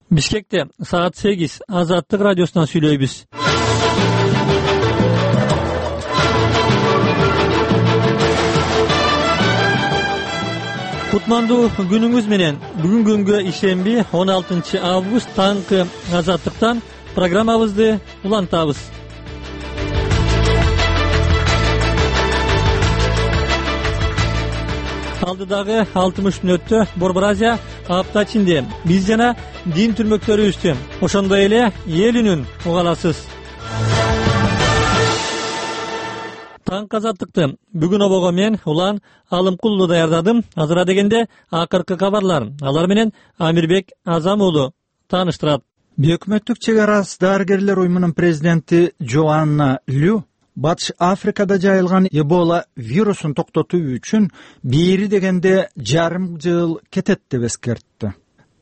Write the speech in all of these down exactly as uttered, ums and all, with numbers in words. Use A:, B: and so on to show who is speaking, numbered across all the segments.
A: Бишкекте саат сегиз Азаттык радиосунан сүйлөйбүз. Кутмандуу күнүңүз менен. Бүгүн күнгө ишемби он алтынчы август таңкы Азаттыктан программабызды улантабыз. Алдыдагы алтымыш мүнөттө Борбор Азия апта ичинде биз жана дин түрмөктөрүбүздү, ошондой эле эл үнүн уга аласыз. Таңкы Азаттыкты бүгүн обого мен Улан Алымкулду даярдадым. Азыра дегенде акыркы кабарлар. Алар менен Амирбек Азам уулу тааныштырат.
B: Өкмөттүк чек арасы дарыгерлер уюмунун президенти Джоанна Лю Батыш Африкада жайылган Эбола вирусун токтотуу үчүн бери дегенде жарым жыл кетет деп эскертти.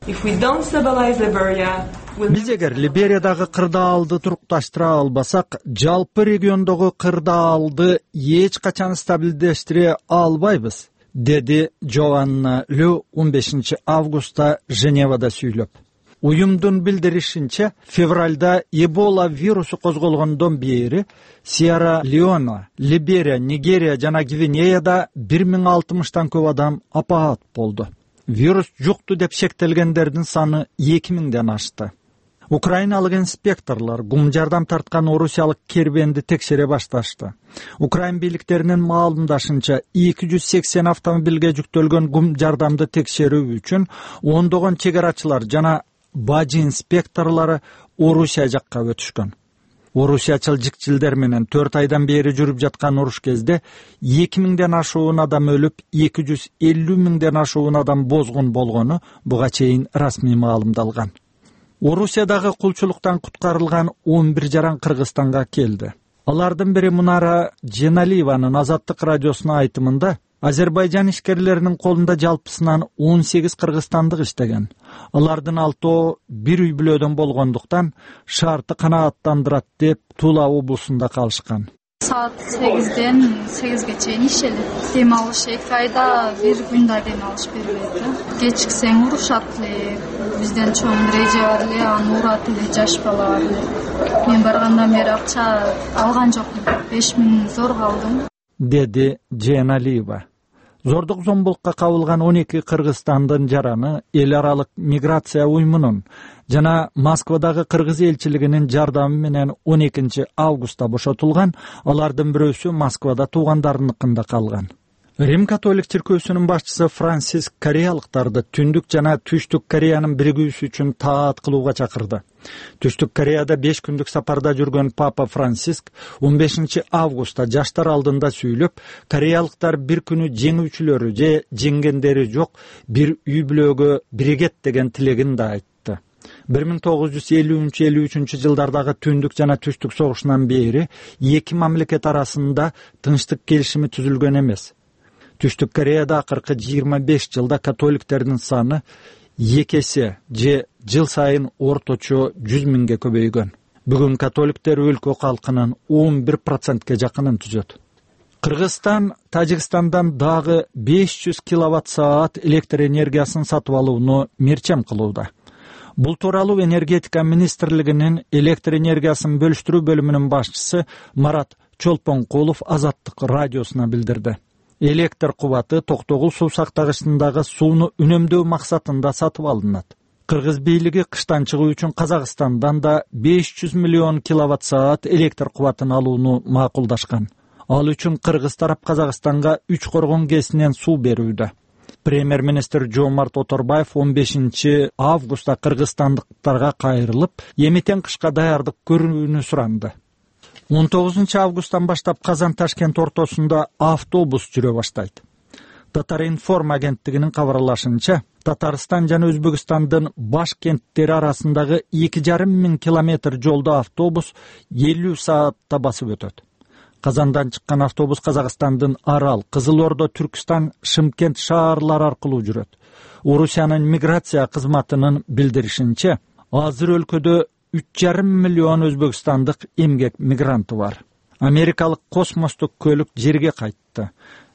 B: Биз эгер Либериядагы кырдаалды турукташтыра албасак, жалпы региондогу кырдаалды эч качан стабилдештире албайбыз, деди Джоанна Лю он бешинчи августта Женевада сүйлөп. Уюмдун билдиришинче, февралда Эбола вирусу козголгондон бери Сьерра Леоне, Либерия, Нигерия жана Гвинеяда бир миң алтымыштан көп адам апаат болду. Вирус жукту деп шектелгендердин саны эки миңден ашты. Украиналык инспекторлор гум жардам тарткан орусиялык кербенди текшере башташты. Украин бийликтеринин маалымдашынча эки жүз сексен автомобилге жүктөлгөн гум жардамды текшерүү үчүн ондогон чек арачылар жана бажы инспекторлору Орусия жакка өтүшкөн. Орусиячыл жикчилдер менен төрт айдан бери жүрүп жаткан уруш кезде эки миңден ашуун адам өлүп, эки жүз элүү миңден ашуун адам бозгун болгону буга чейин расмий маалымдалган. Орусиядагы кулчулуктан куткарылган он бир жаран Кыргызстанга келди. Алардын бири Мунара Дженалиеванын Азаттык радиосуна айтымында, Азербайжан ишкерлеринин колунда жалпысынан он сегиз кыргызстандык иштеген. Алардын алтоо бир үй бүлөдөн болгондуктан шарты канааттандырат деп Тула облусунда калышкан.
C: Саат сегизден сегизге чейин ишелет. Дем алыш эки айда бир күндө дем алыш бербейт. Кечиксең урушат эле. Бизден чоң реже бар эле, аны урат эле, жаш бала бар эле. Мен баргандан бери акча алган жокмун. беш миң зорго алдым,
B: деди Дженалиева. Зордук зомбулукка кабылган он эки Кыргызстандын жараны эл аралык миграция уюмунун жана Москвадагы кыргыз элчилигинин жардамы менен он экинчи августта бошотулган. Алардын бирөөсү Москвада туугандарыныкында калган. Рим католик чиркөөсүнүн башчысы Франсиск кореялыктарды Түндүк жана Түштүк Кореянын биригүүсү үчүн таат кылууга чакырды. Түштүк Кореяда беш күндүк сапарда жүргөн Папа Франсиск он бешинчи августта жаштар алдында сүйлөп, кореялыктар бир күнү жеңүүчүлөрү же жеңгендери жок бир үй бүлөгө биригет деген тилегин да айтты. бир миң тогуз жүз элүүнчү элүү үчүнчү жылдардагы Түндүк жана Түштүк согушунан бери эки мамлекет арасында тынчтык келишими түзүлгөн эмес. Түштүк Кореяда акыркы жыйырма беш жылда католиктердин саны эки эсе же жыл сайын орточо жүз миңге көбөйгөн. Бүгүн католиктер өлкө калкынын он бир процентке жакынын түзөт. Кыргызстан Тажикстандан дагы беш жүз киловатт саат электр энергиясын сатып алууну мерчем кылууда. Бул тууралуу энергетика министрлигинин электр энергиясын бөлүштүрүү бөлүмүнүн башчысы Марат Чолпонкулов Азаттык радиосуна билдирди. Электр кубаты Токтогул суу сактагычындагы сууну үнөмдөө максатында сатып алынат. Кыргыз бийлиги кыштан чыгуу үчүн Казакстандан да беш жүз миллион киловатт саат электр кубатын алууну макулдашкан. Ал үчүн кыргыз тарап Казакстанга үч коргон кесинен суу берүүдө. Премьер-министр Жомарт Оторбаев он бешинчи августта кыргызстандыктарга кайрылып, эмитен кышка даярдык көрүүнү суранды. он тогузунчу августтан баштап Казан-Ташкент ортосунда автобус жүрө баштайт. Татар-информ агенттигинин кабарлашынча, Татарстан жана Өзбекстандын баш кенттери арасындагы эки жарым миң километр жолду автобус элүү саатта басып өтөт. Казандан чыккан автобус Казакстандын Арал, Кызыл Ордо, Түркстан, Шымкент шаарлары аркылуу жүрөт. Орусиянын миграция кызматынын билдиришинче, азыр өлкөдө үч жарым миллион өзбекстандык эмгек мигранты бар. Америкалык космостук көлүк жерге кайтты.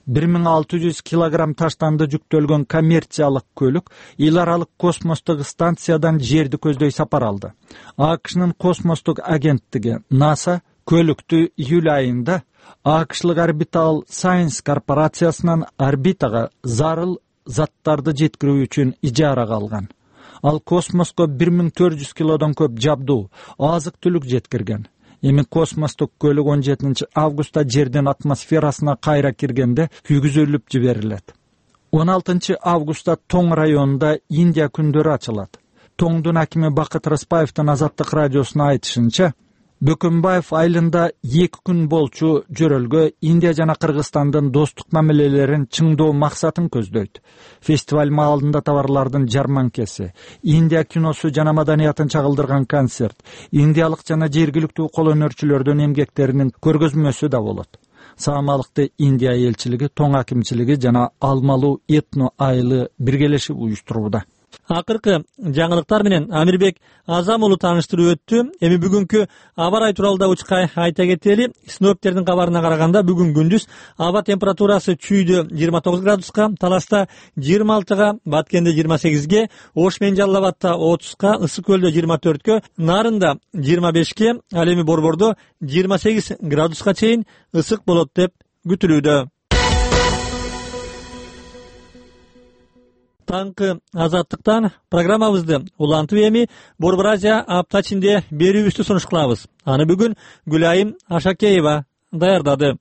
B: бир миң алты жүз килограмм таштанды жүктөлгөн коммерциялык көлүк эл аралык космостук станциядан жерди көздөй сапар алды. АКШнын космостук агенттиги NASA көлүктү июль айында АКШлык Orbital Science корпорациясынан орбитага зарыл заттарды жеткирүү үчүн ижарага алган. Ал космоско бир миң төрт жүз килодон көп жабдуу, азык түлүк жеткирген. Эми космостук көлүк он жетинчи августта жердин атмосферасына кайра киргенде күйгүзүлүп жиберилет. он алтынчы августта Тоң районунда Индия күндөрү ачылат. Тоңдун акими Бакыт Рыспаевдин Азаттык радиосуна айтышынча, Бөкөнбаев айылында эки күн болчу жөрөлгө Индия жана Кыргызстандын достук мамилелерин чыңдоо максатын көздөйт. Фестиваль маалында товарлардын жарманкеси, Индия киносу жана маданиятын чагылдырган концерт, индиялык жана жергиликтүү кол өнөрчүлөрдүн эмгектеринин көргөзмөсү да болот. Саамалыкты Индия элчилиги, Тоң акимчилиги жана Алмалуу этно айылы биргелешип уюштурууда.
A: Акыркы жаңылыктар менен Амирбек Азам уулу тааныштырып өттү. Эми бүгүнкү аба ырайы тууралуу учкай айта кетели. Синоптиктердин кабарына караганда бүгүн күндүз аба температурасы чүйдө жыйырма тогуз градуска, Таласта жыйырма алтыга, Баткенде жыйырма сегизге, Ош менен Жалал Абадта отузга, Ысык көлдө жыйырма төрткө, Нарында жыйырма бешке, ал эми Борбордо жыйырма сегиз градуска чейин ысык болот деп күтүлүүдө. Таңкы Азаттыктан программабызды улантып эми Борбор Азия апта ичинде берүүбүздү сунуш кылабыз. Аны бүгүн Гүлайым Ашакеева даярдады.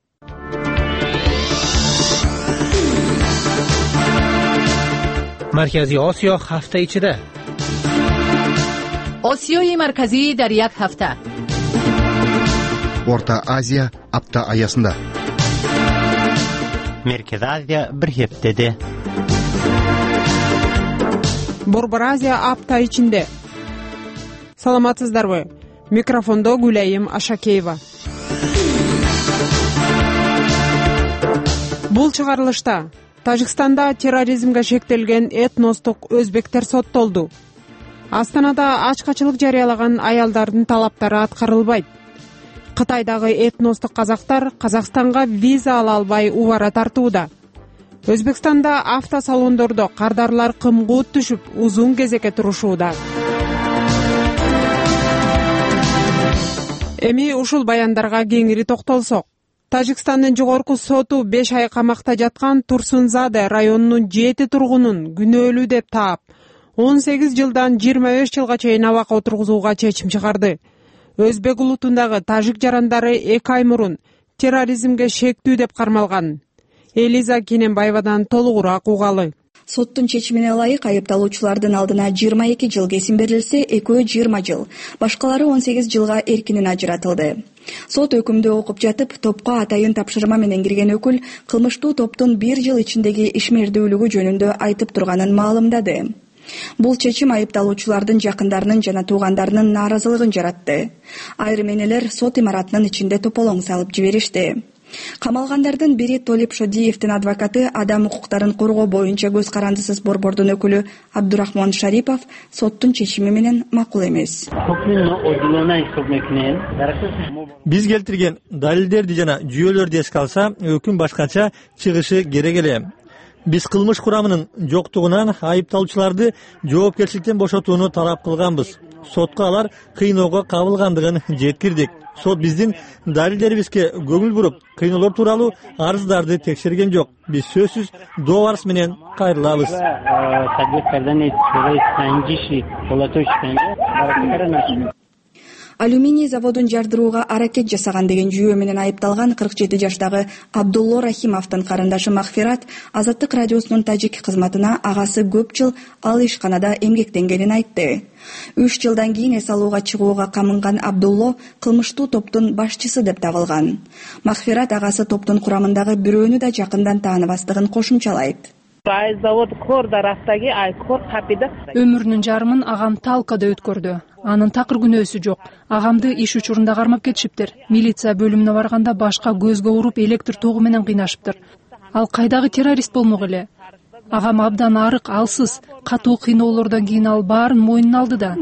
D: Маркази Осиё ҳафта ичида.
E: Осиёи марказӣ дар як ҳафта.
F: Орта Азия апта аясында.
G: Меркез Азия бир ҳептеде.
H: Борбор Азия апта ичинде. Саламатсыздарбы? Микрофондо Гүлайым Ашакеева. Бул чыгарылышта Тажикстанда терроризмге шектелген этностук өзбектер соттолду. Астанада ачкачылык жарыялаган аялдардын талаптары аткарылбайт. Кытайдагы этностук казактар Казакстанга виза ала албай убара тартууда. Өзбекстанда автосалондордо кардарлар кымгуут түшүп, узун кезекке турушууда. Эми ушул баяндарга кеңири токтолсок. Тажикстандын жогорку соту беш ай камакта жаткан Турсунзаде районунун жети тургунун күнөөлүү деп таап, он сегиз жылдан жыйырма беш жылга чейин абакка отургузууга чечим чыгарды. Өзбек улутундагы тажик жарандары эки ай мурун терроризмге шектүү деп кармалган. Элиза Кененбаевадан толугураак угалы.
I: Соттун чечимине ылайык айыпталуучулардын алдына жыйырма эки жыл кесим берилсе, экөө жыйырма жыл, башкалары он сегиз жылга эркинен ажыратылды. Сот өкүмдү окуп жатып, топко атайын тапшырма менен кирген өкүл кылмыштуу топтун бир жыл ичиндеги ишмердүүлүгү жөнүндө айтып турганын маалымдады. Бул чечим айыпталуучулардын жакындарынын жана туугандарынын нааразылыгын жаратты. Айрым энелер сот имаратынын ичинде тополоң салып жиберишти. Камалгандардын бири Толип Шодиевдин адвокаты адам укуктарын коргоо боюнча көз карандысыз борбордун өкүлү Абдурахман Шарипов соттун чечими менен макул эмес.
A: Биз келтирген далилдерди жана жүйөлөрдү эске алса, өкүм башкача чыгышы керек эле. Биз кылмыш курамынын жоктугунан айыпталуучуларды жоопкерчиликтен бошотууну талап кылганбыз. Сотко алар кыйноого кабылгандыгын жеткирдик. Сот биздин далилдерибизге көңүл буруп, кыйноолор тууралуу арыздарды текшерген жок. Биз сөзсүз доо арыз менен кайрылабыз.
I: Алюминий заводун жардырууга аракет жасаган деген жүйө менен айыпталган кырк жети жаштагы Абдулло Рахимовдун карындашы Махфират Азаттык радиосунун тажик кызматына агасы көп жыл ал ишканада эмгектенгенин айтты. үч жылдан кийин эс алууга чыгууга камынган Абдулло кылмыштуу топтун башчысы деп табылган. Махфират агасы топтун курамындагы бирөөнү да жакындан тааныбастыгын кошумчалайт.
J: Өмүрүнүн жарымын агам талкада өткөрдү. Анын такыр күнөөсү жок. Агамды иш учурунда кармап кетишиптир. Милиция бөлүмүнө барганда башка көзгө уруп электр тогу менен кыйнашыптыр. Ал кайдагы террорист болмок эле. Агам абдан арык, алсыз, катуу кыйноолордон кийин ал баарын мойнуна алды да.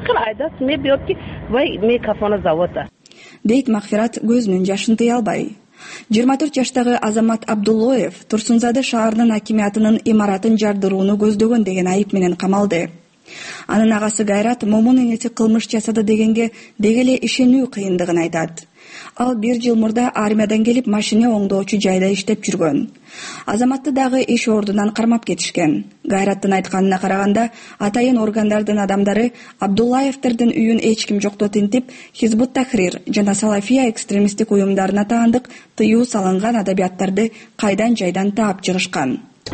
I: Дейт Махфират көзүнүн жашын тыя албай. жыйырма төрт жаштагы Азамат Абдуллоев Турсунзаде шаарынын акимиятынын имаратын жардырууну көздөгөн деген айып менен камалды. Анын агасы Гайрат момун энеси кылмыш жасады дегенге деги эле ишенүү кыйындыгын айтат. Ал бир жыл мурда армиядан келип машина оңдоочу жайда иштеп жүргөн. Азаматты дагы иш ордунан кармап кетишкен. Гайраттын айтканына караганда, атайын органдардын адамдары Абдуллаевтердин үйүн эч ким жок деп интип, Хизбут Тахрир жана Салафия экстремисттик уюмдарына таандык тыюу салынган адабияттарды кайдан жайдан таап чыгышкан.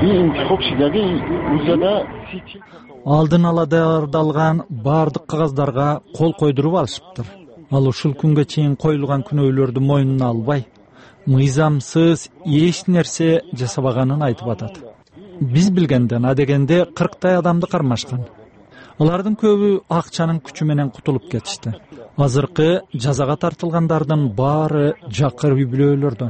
B: Алдын ала даярдалган бардык кагаздарга кол койдуруп алышыптыр. Ал ушул күнгө чейин коюлган күнөөлөрдү мойнуна албай, мыйзамсыз эч нерсе жасабаганын айтып атат. Биз билгенден адегенде кырктай адамды кармашкан. Алардын көбү акчанын күчү менен кутулуп кетишти. Азыркы жазага тартылгандардын баары жакыр үй-бүлөлөрдөн.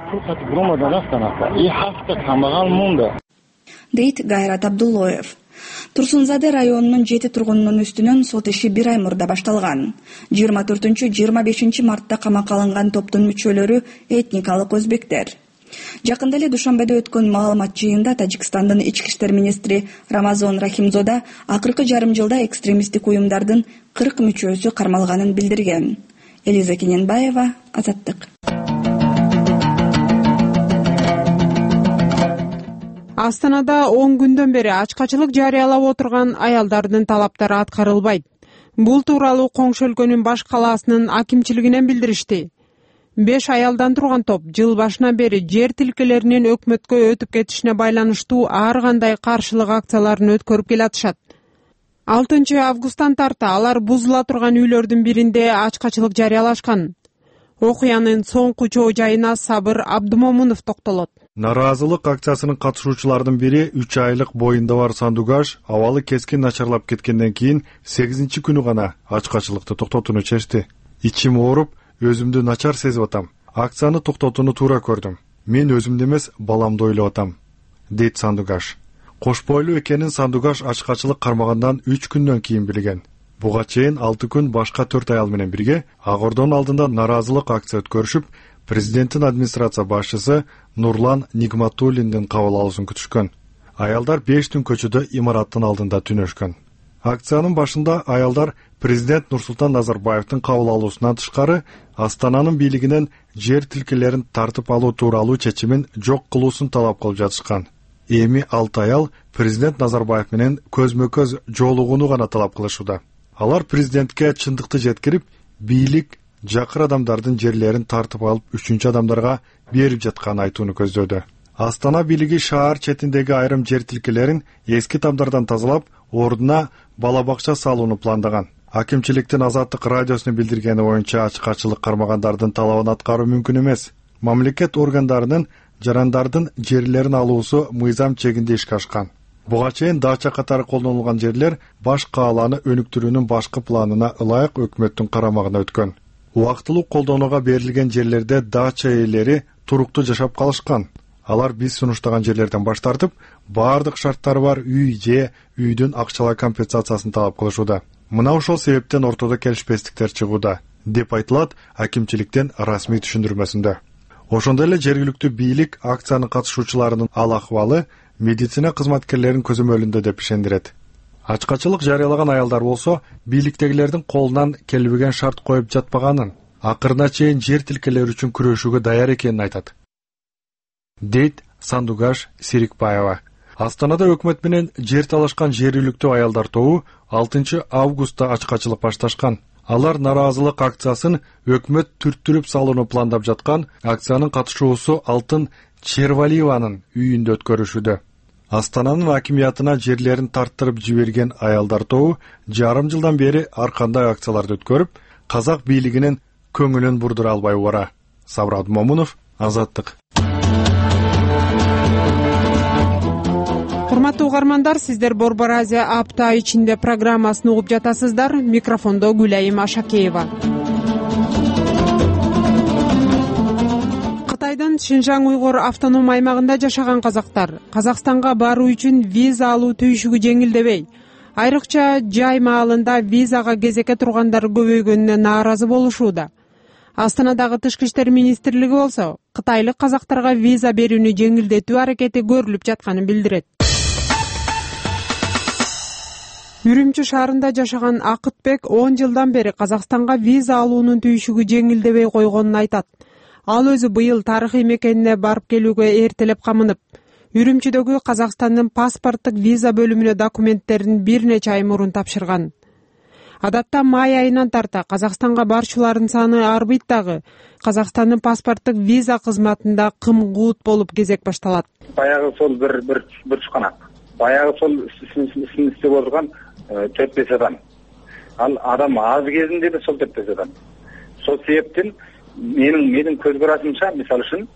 I: Дейт Гайрат Абдуллоев. Турсунзаде районунун жети тургунунун үстүнөн сот иши бир ай мурда башталган. жыйырма төртүнчү жыйырма бешинчи мартта камакка алынган топтун мүчөлөрү этникалык өзбектер. Жакында эле Душанбеде өткөн маалымат жыйынында Тажикстандын ички иштер министри Рамазон Рахимзода акыркы жарым жылда экстремисттик уюмдардын кырк мүчөсү кармалганын билдирген. Элиза Кененбаева, Азаттык.
H: Астанада он күндөн бери ачкачылык жарыялап отурган аялдардын талаптары аткарылбайт. Бул тууралуу коңшу өлкөнүн баш калаасынын акимчилигинен билдиришти. Беш аялдан турган топ жыл башынан бери жер тилкелеринин өкмөткө өтүп кетишине байланыштуу ар кандай каршылык акцияларын өткөрүп келатышат. алтынчы августтан тарта алар бузула турган үйлөрдүн биринде ачкачылык жарыялашкан. Окуянын соңку чоо жайына Сабыр Абдумомунов токтолот.
K: Наразылык акциясынын катышуучулардын бири үч айлык боюнда бар Сандугаш абалы кескин начарлап кеткенден кийин сегизинчи күнү гана ачкачылыкты токтотууну чечти. Ичим ооруп, өзүмдү начар сезип атам. Акцияны токтотууну туура көрдүм. Мен өзүмдү эмес, баламды ойлоп атам, дейт Сандугаш. Кош бойлуу экенин Сандугаш ачкачылык кармагандан үч күндөн кийин билген. Буга чейин алты күн башка төрт аял менен бирге Ак Ордонун алдында наразылык акция өткөрүшүп, президенттин администрация башчысы Нурлан Нигматуллиндин кабыл алуусун күтүшкөн. Аялдар беш түн көчөдө имараттын алдында түнөшкөн. Акциянын башында аялдар президент Нурсултан Назарбаевдин кабыл алуусунан тышкары Астананын бийлигинен жер тилкелерин тартып алуу тууралуу чечимин жок кылуусун талап кылып жатышкан. Эми алты аял президент Назарбаев менен көзмө-көз жолугууну гана талап кылышууда. Алар президентке чындыкты жеткирип, бийлик жакыр адамдардын жерлерин тартып алып үчүнчү адамдарга берип жатканын айтууну көздөдү. Астана бийлиги шаар четиндеги айрым жер тилкелерин эски тамдардан тазалап, ордуна бала бакча салууну пландаган. Акимчиликтин Азаттык радиосуна билдиргени боюнча ачкачылык кармагандардын талабын аткаруу мүмкүн эмес. Мамлекет органдарынын жарандардын жерлерин алуусу мыйзам чегинде ишке ашкан. Буга чейин дача катары колдонулган жерлер баш кааланы өнүктүрүүнүн башкы планына ылайык өкмөттүн карамагына өткөн. Убактылуу колдонууга берилген жерлерде дача ээлери туруктуу жашап калышкан. Алар биз сунуштаган жерлерден баш тартып, бардык шарттары бар үй же үйдүн акчалай компенсациясын талап кылышууда. Мына ошол себептен ортодо келишпестиктер чыгууда, деп айтылат акимчиликтин расмий түшүндүрмөсүндө. Ошондой эле жергиликтүү бийлик акциянын катышуучуларынын ал акыбалы медицина кызматкерлеринин көзөмөлүндө деп ишендирет. Ачкачылык жарыялаган аялдар болсо, бийликтегилердин колунан келбеген шарт коюп жатпаганын, акырына чейин жер тилкелери үчүн күрөшүүгө даяр экенин айтат. Дейт Сандугаш Сирикбаева. Астанада өкмөт менен жер талашкан жергиликтүү аялдар тобу алтынчы августта ачкачылык башташкан. Алар наразылык акциясын өкмөт түрттүрүп салууну пландап жаткан акциянын катышуусу Алтын Червалиеванын үйүндө өткөрүшүүдө. Астананын акимиятына жерлерин тарттырып жиберген аялдар тобу жарым жылдан бери ар кандай акцияларды өткөрүп, казак бийлигинин көңүлүн бурдура албай бара. Сабыр Абдумомунов, Азаттык.
H: Урматтуу угармандар, сиздер Борбор Азия апта ичинде программасын угуп жатасыздар. Микрофондо Гүлайым Ашакеева. Кытайдын Шинжаң уйгур автоном аймагында жашаган казактар Казакстанга баруу үчүн виза алуу түйшүгү жеңилдебей, айрыкча жай маалында визага кезекке тургандар көбөйгөнүнө нааразы болушууда. Астанадагы Тышкы иштер министрлиги болсо кытайлык казактарга виза берүүнү жеңилдетүү аракети көрүлүп жатканын билдирет. Үрүмчү шаарында жашаган Акытбек он жылдан бери Казакстанга виза алуунун түйшүгү жеңилдебей койгонун айтат. Ал өзү быйыл тарыхый мекенине барып келүүгө эртелеп камынып, Үрүмчүдөгү Казакстандын паспорттук виза бөлүмүнө документтерин бир нече ай мурун тапшырган. Адатта май айынан тарта Казакстанга барчулардын саны арбыйт дагы. Казакстандын паспорттук виза кызматында кым-куут болуп кезек башталат.
L: Баягы сол бир бир бир чуканак. Баягы сол исин иштеп отурган төрт беш адам. Ал адам аз кезинде да сол төрт беш адам. Сол себептен менин менин көз карашымча, мисалы үчүн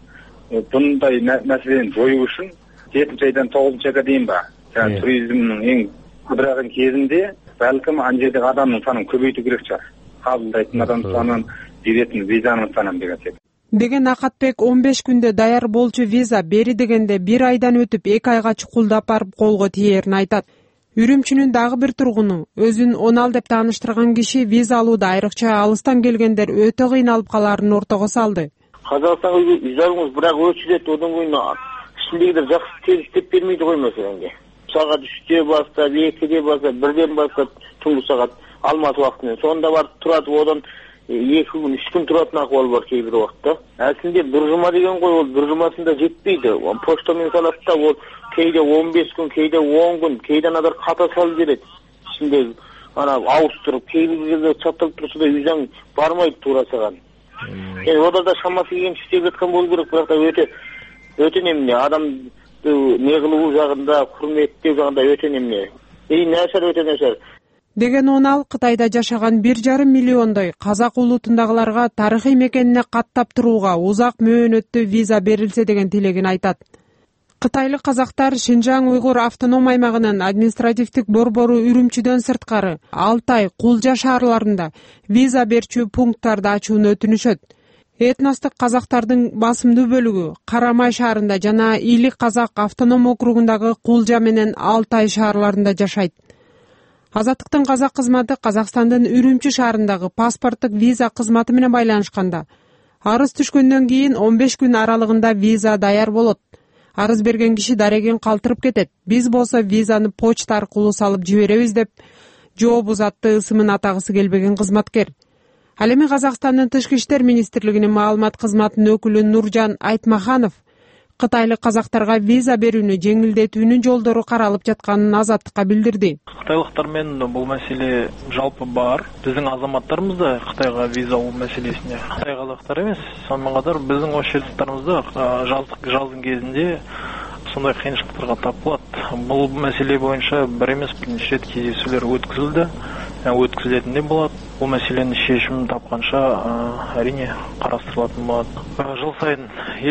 L: bunday мәселени жоюу үчүн жетинчи айдан тогузунчу айга дейин ба, жаңы туризмдин эң кыдыраган кезинде балким ан жердеги адамдын санын көбөйтүү керек чыгар. Кабылдайтын адамдын санын, беретін визанын санын деген секилди.
H: Деген Акатбек он беш күндө даяр болчу виза бери дегенде бир айдан өтүп эки айга чукулдап барып колго тиерин айтат. Үрүмчүнүн дагы бир тургуну өзүн онал деп тааныштырган киши виза алууда айрыкча алыстан келгендер өтө кыйналып калаарын ортого салды.
M: Казакстанга визаңыз бирок өчүрөт, одан кийин ичиндегилер жакшы тез иштеп бермейди го маселенге. Саат үчтө баштап, экиде баштап, бирден баштап түнкү саат алмаз убактында. Сонда барып турат, одан эки күн, үч күн туратын акыбал бар кээ бир убакта. Аслында бир жума деген кой, ол бир жумасында жетпейди. Почта менен салат да, ол кейде он беш күн, кейде он күн, кейде надыр ката салып берет. Ичинде ана ауыстырып, кээ бир жерде чатталып турса да визаң бармайт туура саган. Эми ода да шамасы келгенче иштеп жаткан болуу керек, бирок да өтө өтө немне адамды не кылуу жагында, урметтөө жагында өтө немне. И начар, өтө начар.
H: Деген онал Кытайда жашаган бир жарым миллиондой казак улутундагыларга тарыхый мекенине каттап турууга узак мөөнөттүү виза берилсе деген тилегин айтат. Кытайлык казактар Шинжаң уйгур автоном аймагынын административдик борбору Үрүмчүдөн сырткары Алтай, Кулжа шаарларында виза берчү пункттарды ачууну өтүнүшөт. Этностук казактардын басымдуу бөлүгү Карамай шаарында жана Илик казак автоном округундагы Кулжа менен Алтай шаарларында жашайт. Азаттыктын казак кызматы Казакстандын Үрүмчү шаарындагы паспорттук виза кызматы менен байланышканда. Арыз түшкөндөн кийин он беш күн аралыгында виза даяр болот. Арыз берген киши дарегин калтырып кетет. Биз болсо визаны почта аркылуу салып жиберебиз деп жооп узатты ысымын атагысы келбеген кызматкер. Ал эми Казакстандын Тышкы иштер министрлигинин маалымат кызматынын өкүлү Нуржан Айтмаханов кытайлык казактарга виза берүүнү жеңилдетүүнүн жолдору каралып жатканын Азаттыкка билдирди.
N: Кытайлыктар менен бул маселе жалпы бар. Биздин азаматтарыбыз да Кытайга виза алуу маселесине Кытай казактар эмес, сонун катар биздин ош жердиктарыбыз да жаздык жаздын кезинде сондай кыйынчылыктарга тап болот. Бул маселе боюнча бир эмес бир нече рет кездесүүлөр өткөзүлдү. Өткөзүлөтүн де болот. Бул маселенин чечимин тапканча әрине карастырылатын болот. Жыл сайын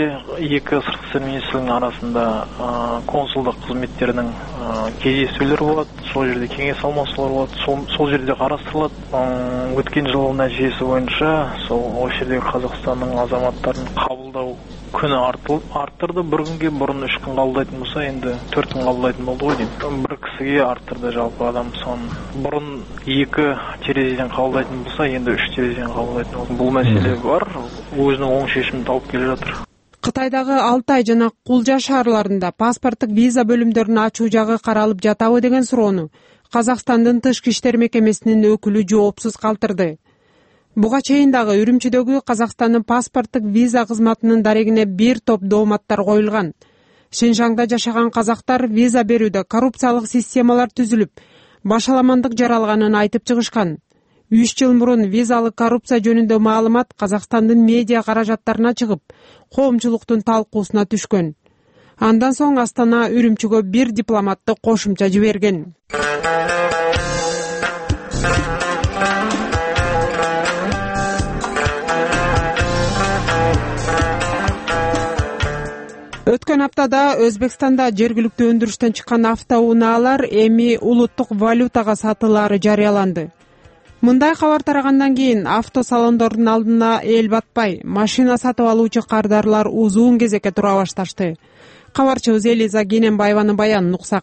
N: эки сырткы иштер министрлигинин арасында консулдук кызметтеринин кездесүүлөрү болот. Сол жерде кеңеш алмашуулар болот. Сол жерде карастырылат. Өткөн жылдын нәтижеси боюнча сол ош жердеги Казакстандын азаматтарын кабылдоо күнү арттырды. Бір күнге бұрын үш күн кабылдайтын болса, енді төрт күн кабылдайтын болды ғой дейм. Бір кісіге арттырды жалпы адам сон. Бұрын екі терезеден кабылдайтын болса, енді үш терезеден кабылдайтын болды. Бұл мәселе бар, өзінің оң шешімін тауып келе жатыр.
H: Кытайдагы Алтай жана Кулжа шаарларында паспорттук виза бөлүмдөрүн ачуу жагы каралып жатабы деген суроону Казакстандын Тышкы иштер мекемесинин өкүлү жоопсуз калтырды. Буга чейин дагы Үрүмчүдөгү Казакстандын паспорттук виза кызматынын дарегине бир топ дооматтар коюлган. Шинжаңда жашаган казактар виза берүүдө коррупциялык системалар түзүлүп, башаламандык жаралганын айтып чыгышкан. үч жыл мурун визалык коррупция жөнүндө маалымат Казакстандын медиа каражаттарына чыгып, коомчулуктун талкуусуна түшкөн. Андан соң Астана Үрүмчүгө бир дипломатты кошумча жиберген. Өткөн аптада Өзбекстанда жергиликтүү өндүрүштөн чыккан автоунаалар эми улуттук валютага сатылаары жарыяланды. Мындай кабар тарагандан кийин автосалондордун алдына эл батпай, машина сатып алуучу кардарлар узун кезекке тура башташты. Кабарчыбыз Элиза Гененбаеванын баянын уксак.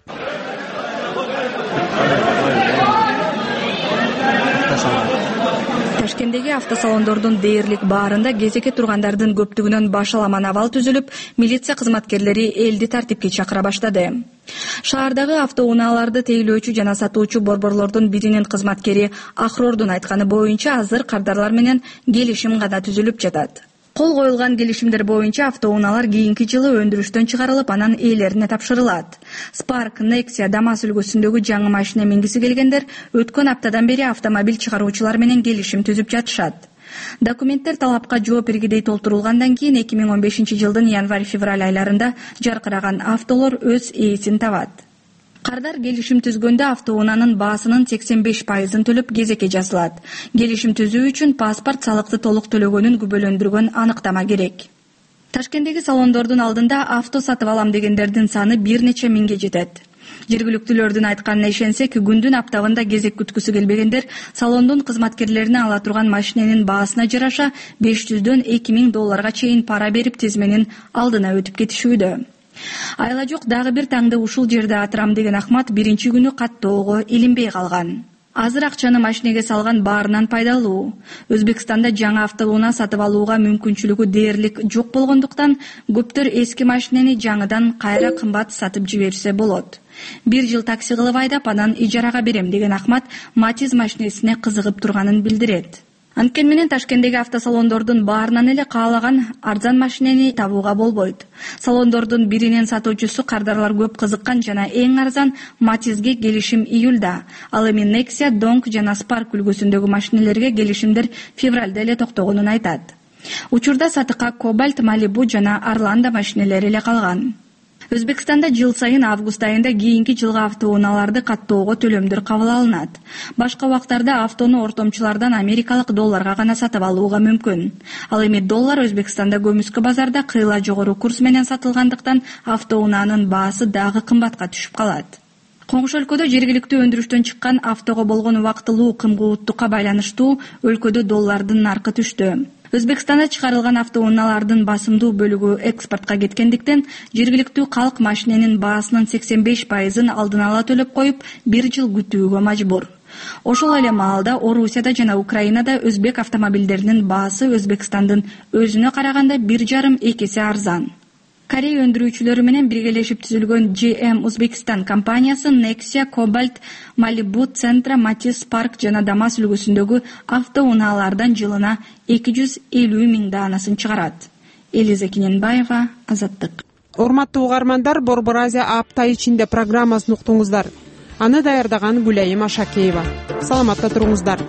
I: Ташкенттеги автосалондордун дээрлик баарында кезекке тургандардын көптүгүнөн башаламан абал түзүлүп, милиция кызматкерлери элди тартипке чакыра баштады. Шаардагы автоунааларды тейлөөчү жана сатуучу борборлордун биринин кызматкери Ахрордун айтканы боюнча азыр кардарлар менен келишим гана түзүлүп жатат. Кол коюлган келишимдер боюнча автоунаалар кийинки жылы өндүрүштөн чыгарылып, анан ээлерине тапшырылат. Spark, Nexia, Damas үлгүсүндөгү жаңы машина мингиси келгендер өткөн аптадан бери автомобиль чыгаруучулар менен келишим түзүп жатышат. Документтер талапка жооп бергидей толтурулгандан кийин эки миң он бешинчи жылдын январь-февраль айларында жаркыраган автолор өз ээсин табат. Кардар келишим түзгөндө автоунаанын баасынын сексен беш пайызын төлөп кезекке жазылат. Келишим түзүү үчүн паспорт салыкты толук төлөгөнүн күбөлөндүргөн аныктама керек. Ташкенттеги салондордун алдында авто сатып алам дегендердин саны бир нече миңге жетет. Жергиликтүүлөрдүн айтканына ишенсек, күндүн аптабында кезек күткүсү келбегендер салондун кызматкерлерине ала турган машиненин баасына жараша беш жүздөн эки миң долларга чейин пара берип тизменин алдына өтүп кетишүүдө. Айла жок, дагы бир таңды ушул жерде атырам деген Ахмат биринчи күнү каттоого илинбей калган. Азыр акчаны машинеге салган баарынан пайдалуу. Өзбекстанда жаңы автоунаа сатып алууга мүмкүнчүлүгү дээрлик жок болгондуктан көптөр эски машинени жаңыдан кайра кымбат сатып жиберсе болот. Бир жыл такси кылып айдап, анан ижарага берем деген Ахмат Матиз машинесине кызыгып турганын билдирет. Анткени менен Ташкенттеги автосалондордун баарынан эле каалаган арзан машинени табууга болбойт. Салондордун биринин сатуучусу кардарлар көп кызыккан жана эң арзан Матизге келишим июлда, ал эми Nexia, Dong жана Spark үлгүсүндөгү машинелерге келишимдер февралда эле токтогонун айтат. Учурда сатыкка Cobalt, Malibu жана Arlanda машинелери эле калган. Өзбекстанда жыл сайын август айында кийинки жылга автоунааларды каттоого төлөмдөр кабыл алынат. Башка убактарда автону ортомчулардан америкалык долларга гана сатып алууга мүмкүн. Ал эми доллар Өзбекстанда көмүскө базарда кыйла жогору курс менен сатылгандыктан автоунаанын баасы дагы кымбатка түшүп калат. Коңшу өлкөдө жергиликтүү өндүрүштөн чыккан автого болгон убактылуу кымгууттукка байланыштуу өлкөдө доллардын наркы түштү. Өзбекстанда чыгарылган автоунаалардын басымдуу бөлүгү экспортко кеткендиктен жергиликтүү калк машиненин баасынын сексен беш пайызын алдын ала төлөп коюп, бир жыл күтүүгө мажбур. Ошол эле маалда Орусияда жана Украинада өзбек автомобилдеринин баасы Өзбекстандын өзүнө караганда бир жарым эки эсе арзан. Корей өндүрүүчүлөрү менен биргелешип түзүлгөн джи эм Uzbekistan компаниясы Nexia, Cobalt, Malibu, Sentra, Matiz, Spark жана Damas үлгүсүндөгү автоунаалардан жылына эки жүз элүү миң даанасын чыгарат. Элиза Киненбаева, Азаттык.
H: Урматтуу угармандар, Борбор Азия апта ичинде программасын уктуңуздар. Аны даярдаган Гүлайым Ашакеева. Саламатта туруңуздар.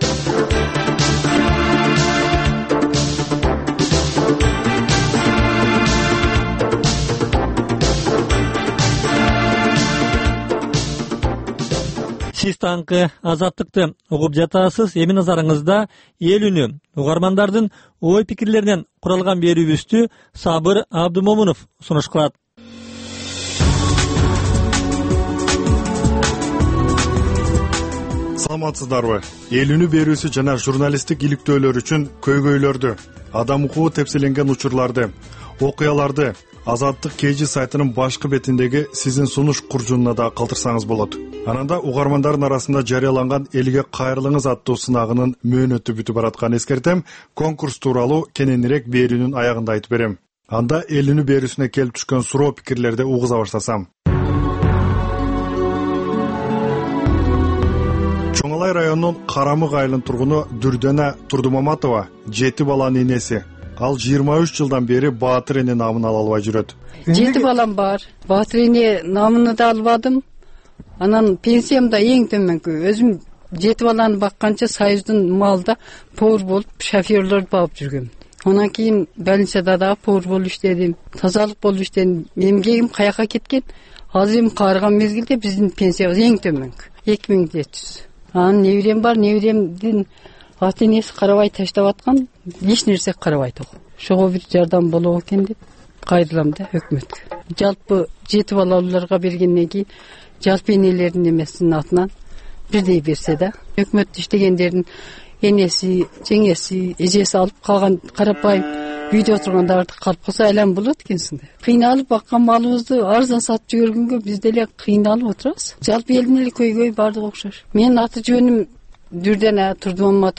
A: Сиз таңкы Азаттыкты угуп жатасыз. Эми назарыңызда эл үнү угармандардын ой пикирлеринен куралган берүүбүздү Сабыр Абдумомунов сунуш кылат.
K: Саламатсыздарбы? Эл үнү берүүсү жана журналисттик иликтөөлөр үчүн көйгөйлөрдү, адам укугу тепселенген учурларды, окуяларды Азаттык Кежи сайтынын башкы бетиндеги сиздин сунуш куржунуна да калтырсаңыз болот. Ананда угармандардын арасында жарыяланган элге кайрылыңыз аттуу сынагынын мөөнөтү бүтүп бараткан эскертем, конкурс тууралуу кененирээк берүүнүн аягында айтып берем. Анда эл үнү берүүсүнө келип түшкөн суроо пикирлерди угуза баштасам. Чоңалай районунун Карамык айылынын тургуну Дүрдена Турдумаматова жети баланын энеси. Ал жыйырма үч жылдан бери Баатыр эне намын ала албай жүрөт.
O: Жети балам бар. Баатыр эне намыны да албадым. Анан пенсиям да эң төмөнкү. Өзүм жети баланы бакканча Союздун малда повар болуп, шофёрлорду багып жүргөм. Анан кийин больницада да повар болуп иштедим. Тазалык болуп иштедим. Эмгегим каяка кеткен? Азыр эми каарыган мезгилде биздин пенсиябыз эң төмөнкү. эки миң жети жүз. Анан неберем бар, неберемдин ата энеси карабай таштап аткан, эч нерсе карабайт. Ошого бир жардам болобу экен деп кайрылам да өкмөткө. Жалпы жети балаларга бергенден кийин жалпы энелердин эмесинин атынан бирдей берсе да, өкмөт иштегендердин энеси, жеңеси, эжеси алып калган карапайым үйдө отургандарды калып калса айлам болот экенсиң да. Кыйналып баккан малыбызды арзан сатып жибергөнгө биз деле кыйналып отурабыз. Жалпы элдин эле көйгөйү бардыгы окшош. Менин аты жөнүм Дүрдена Турдумаматова.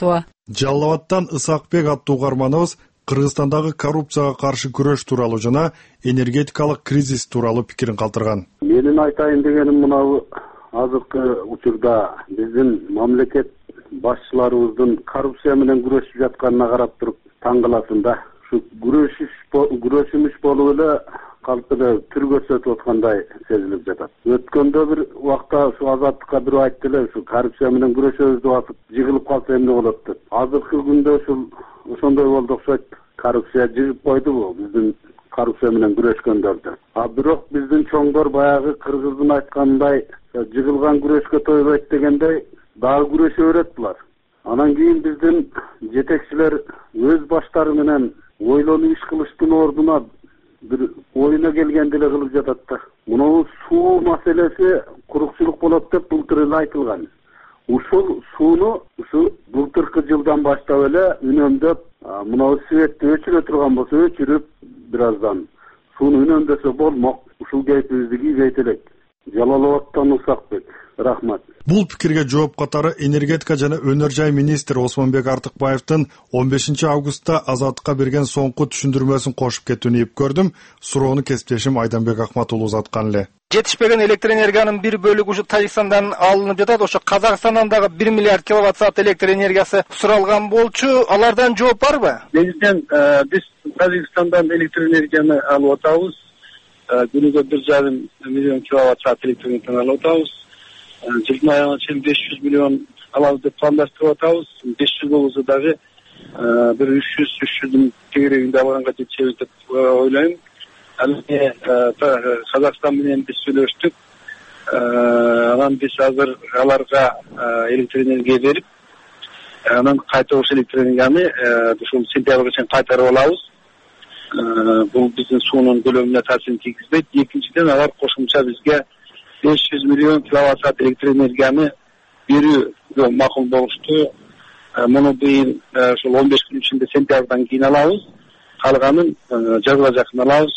K: Жалал Абадтан Ысакбек аттуу угарманыбыз Кыргызстандагы коррупцияга каршы күрөш тууралуу жана энергетикалык кризис тууралуу пикирин калтырган.
P: Менин айтайын дегеним мынау азыркы учурда биздин мамлекет башчыларыбыздын коррупция менен күрөшүп жатканына карап туруп таң каласың да. Ушу күрөшүш күрөшүмүш болуп эле калп эле түр көрсөтүп аткандай сезилип жатат. Өткөндө бир убакта ушу Азаттыкка бирөө айтты эле, ушу коррупция менен күрөшөбүз деп атып жыгылып калса эмне болот деп. Азыркы күндө ушул ошондой болду окшойт. Коррупция жыгып койду бул биздин коррупция менен күрөшкөндөрдү. А бирок биздин чоңдор баягы кыргыздын айткандай жыгылган күрөшкө тойбойт дегендей дагы күрөшө берет булар. Анан кийин биздин жетекчилер өз баштары менен ойлонуп иш кылыштын ордуна бир оюна келгенди эле кылып жатат да. Мунун суу маселеси курукчулук болот деп былтыр эле айтылган. Ушул сууну ушу былтыркы жылдан баштап эле үнөмдөп, мына светти өчүрө турган болсо өчүрүп бираздан сууну үнөмдөсө болмок. Ушул кейпибизди кийбейт элек. Жалал Абадтан Ысакбек. Рахмат.
K: Бул пикирге жооп катары энергетика жана өнөр жай министри Осмонбек Артыкбаевдин он бешинчи августта Азаттыкка берген соңку түшүндүрмөсүн кошуп кетүүнү ип көрдүм. Суроону кесиптешим Айданбек Акмат уулу узаткан эле.
Q: Жетишпеген электр энергиянын бир бөлүгү ушу Тажикстандан алынып жатат. Ошо Казакстандан дагы бир миллиард киловатт саат электр энергиясы суралган болчу. Алардан жооп барбы?
P: Негизинен биз Тажикстандан электр энергияны алып атабыз. Күнүгө бир жарым миллион киловатт саат электр энергияны алып атабыз. Жылдын аягына чейин беш жүз миллион алабыз деп пландаштырып атабыз. беш жүз болсо дагы бир үч жүз үч жүздүн тегерегинде алганга жетишебиз деп ойлойм. Албетте Казакстан менен биз сүйлөштүк. Анан биз азыр аларга электр энергия берип, анан кайта ошол электр энергияны ушул сентябрга чейин кайтарып алабыз. Бул биздин суунун көлөмүнө таасирин тийгизбейт. Экинчиден алар кошумча бизге беш жүз миллион киловатт саат электр энергияны берүү макул болушту. Муну быйыл ошол он беш күн ичинде сентябрдан кийин алабыз. Калганын жазга жакын алабыз.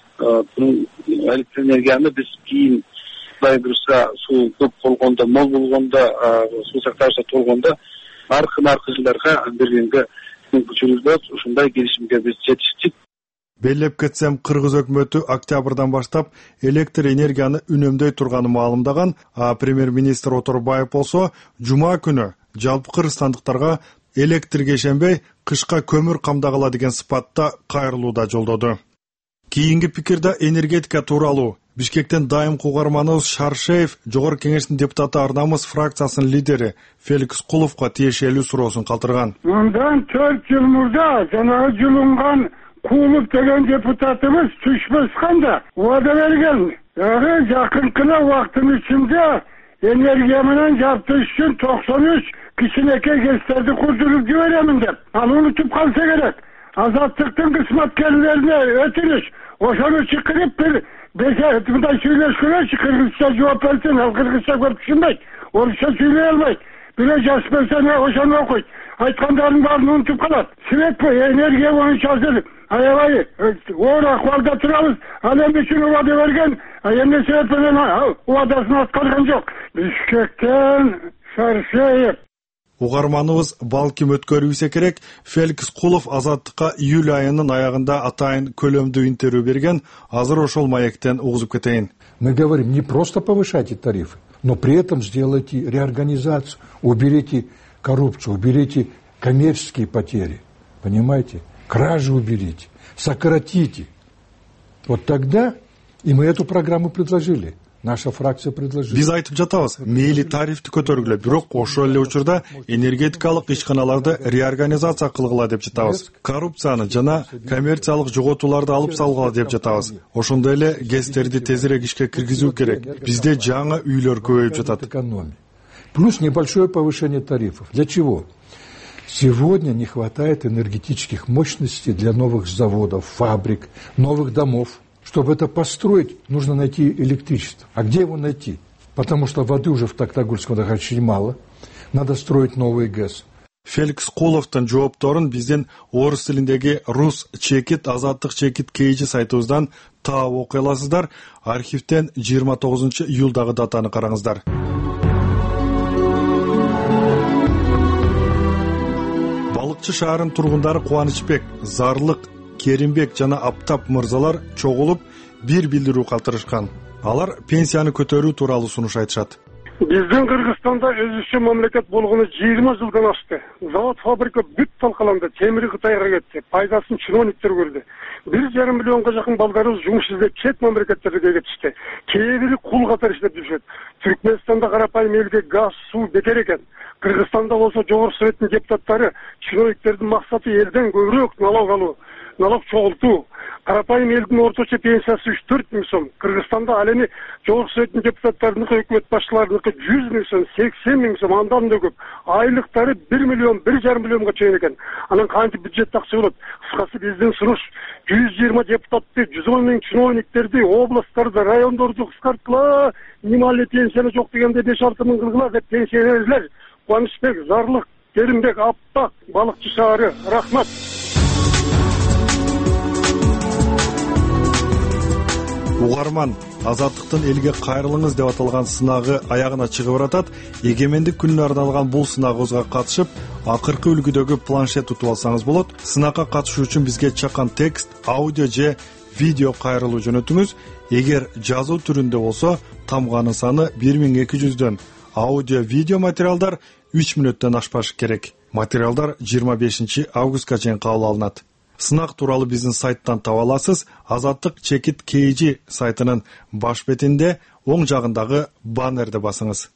P: Бунун электр энергияны биз кийин Кудай буюрса суу көп болгондо, мол болгондо, суу сактагычта толгондо аркы аркы жылдарга бергенге мүмкүнчүлүгүбүз бар. Ушундай келишимге биз жетиштик.
K: Беллеп кетсем, Кыргыз өкмөтү октябрдан баштап электр энергияны үнөмдөй турганын маалымдаган, а премьер-министр Оторбаев болсо жума күнү жалпы кыргызстандыктарга электрге ишенбей кышка көмүр камдагыла деген сыпатта кайрылууда жолдоду. Кийинки пикирде энергетика тууралуу Бишкектен дайым угарманыбыз Шаршеев Жогорку Кеңештин депутаты Арнамыз фракциясынын лидери Феликс Куловго тиешелүү суроосун калтырган.
R: Мындан төрт жыл мурда жанагы жылынган Кулов деген депутатыбыз түшмөсканда убада берген. Жакынкы убакыттын ичинде энергия менен жабдыш үчүн токсон үч кичинекей гэстерди курдуруп жиберемин деп. Ал унутуп калса керек. Азаттыктын кызматкерлерине өтүнүш. Ошону чакырып бир бесе мындай сүйлөшкөнчү кыргызча жооп берсин. Ал кыргызча көп түшүнбөйт. Орусча сүйлөй албайт. Бирөө жаш берсе ошону окуйт. Айткандарын баарын унутуп калат. Свет энергия боюнча азыр аябай оор акыбалда турабыз. Ал эми үчүн убада берген, эмне себеп менен убадасын аткарган жок. Бишкектен Шаршеев.
K: Угарманыбыз балким өткөрүлсө керек, Феликс Кулов Азаттыкка июль айынын аягында атайын көлөмдүү интервью берген. Азыр ошол маектен угузуп кетейин.
S: Мы говорим, не просто повышайте тарифы, но при этом сделайте реорганизацию, уберите коррупцию, уберите коммерческие потери, понимаете? Кражи уберите, сократите. Вот тогда и мы эту программу предложили. Наша фракция предложила.
K: Биз айтып жатабыз, мейли тарифти көтөргүлө, бирок ошол эле учурда энергетикалык ишканаларды реорганизация кылгыла деп жатабыз. Коррупцияны жана коммерциялык жоготууларды алып салгыла деп жатабыз. Ошондой эле гэстерди тезирээк ишке киргизүү керек. Бизде жаңы үйлөр көбөйүп жатат.
S: Плюс небольшое повышение тарифов. Для чего? Сегодня не хватает энергетических мощностей для новых заводов, фабрик, новых домов. Чтобы это построить, нужно найти электричество. А где его найти? Потому что воды уже в Токтагульском водоходе очень мало. Надо строить новый ГЭС.
K: Феликс Куловдун жоопторун биздин орус тилиндеги Рус чекит, Азаттык чекит кейжи сайтыбыздан таап окуй аласыздар. Архивден жыйырма тогузунчу июлдагы датаны караңыздар. балыкчы шаарынын тургундары Кубанычбек, Зарлык, Керимбек жана Аптап мырзалар чогулуп бир билдирүү калтырышкан. Алар пенсияны көтөрүү тууралуу сунуш айтышат.
R: Биздин Кыргызстанда өзүчө мамлекет болгону жыйырма жылдан ашты. Завод, фабрика бүт талкаланды, темири Кытайга кетти, пайдасын чиновниктер көрдү. бир жарым миллионго жакын балдарыбыз жумуш издеп чет мамлекеттерге кетишти. Кээ бири кул катары иштеп жүрүшөт. Түркмөнстанда карапайым элге газ, суу бекер экен. Кыргызстанда болсо Жогорку Советтин депутаттары чиновниктердин максаты элден көбүрөөк налог алуу, налог чогултуу. Карапайым элдин орточо пенсиясы үч төрт миң сом. Кыргызстанда ал эми Жогорку Советтин депутаттарыныкы, өкмөт башчыларыныкы жүз миң сом, сексен миң сом, андан да көп. Айлыктары бир миллион, бир жарым миллионго чейин экен. Анан кантип бюджетте акча болот? Кыскасы биздин сунуш жүз жыйырма депутатты, жүз он миң чиновниктерди, областтарды, райондорду кыскарткыла, минимальный пенсияны жок дегенде беш алты миң кылгыла деп пенсионерлер Кубанычбек, Зарлык, Керимбек, Аптак, балыкчы шаары. Рахмат.
K: Угарман, азаттыктын элге кайрылыңыз деп аталган сынагы аягына чыгып баратат. Эгемендик күнүнө арналган бул сынагыбызга катышып, акыркы үлгүдөгү планшет тутуп алсаңыз болот. Сынакка катышуу үчүн бизге чакан текст, аудио же видео кайрылуу жөнөтүңүз. Эгер жазуу түрүндө болсо, тамганын саны бир миң эки жүздөн. Аудио, видео материалдар үч мүнөттөн ашпашы керек. Материалдар жыйырма бешинчи августка чейин кабыл алынат. Сынак тууралуу биздин сайттан таба аласыз. Азаттык чекит kg сайтынын баш бетинде оң жагындагы баннерди басыңыз.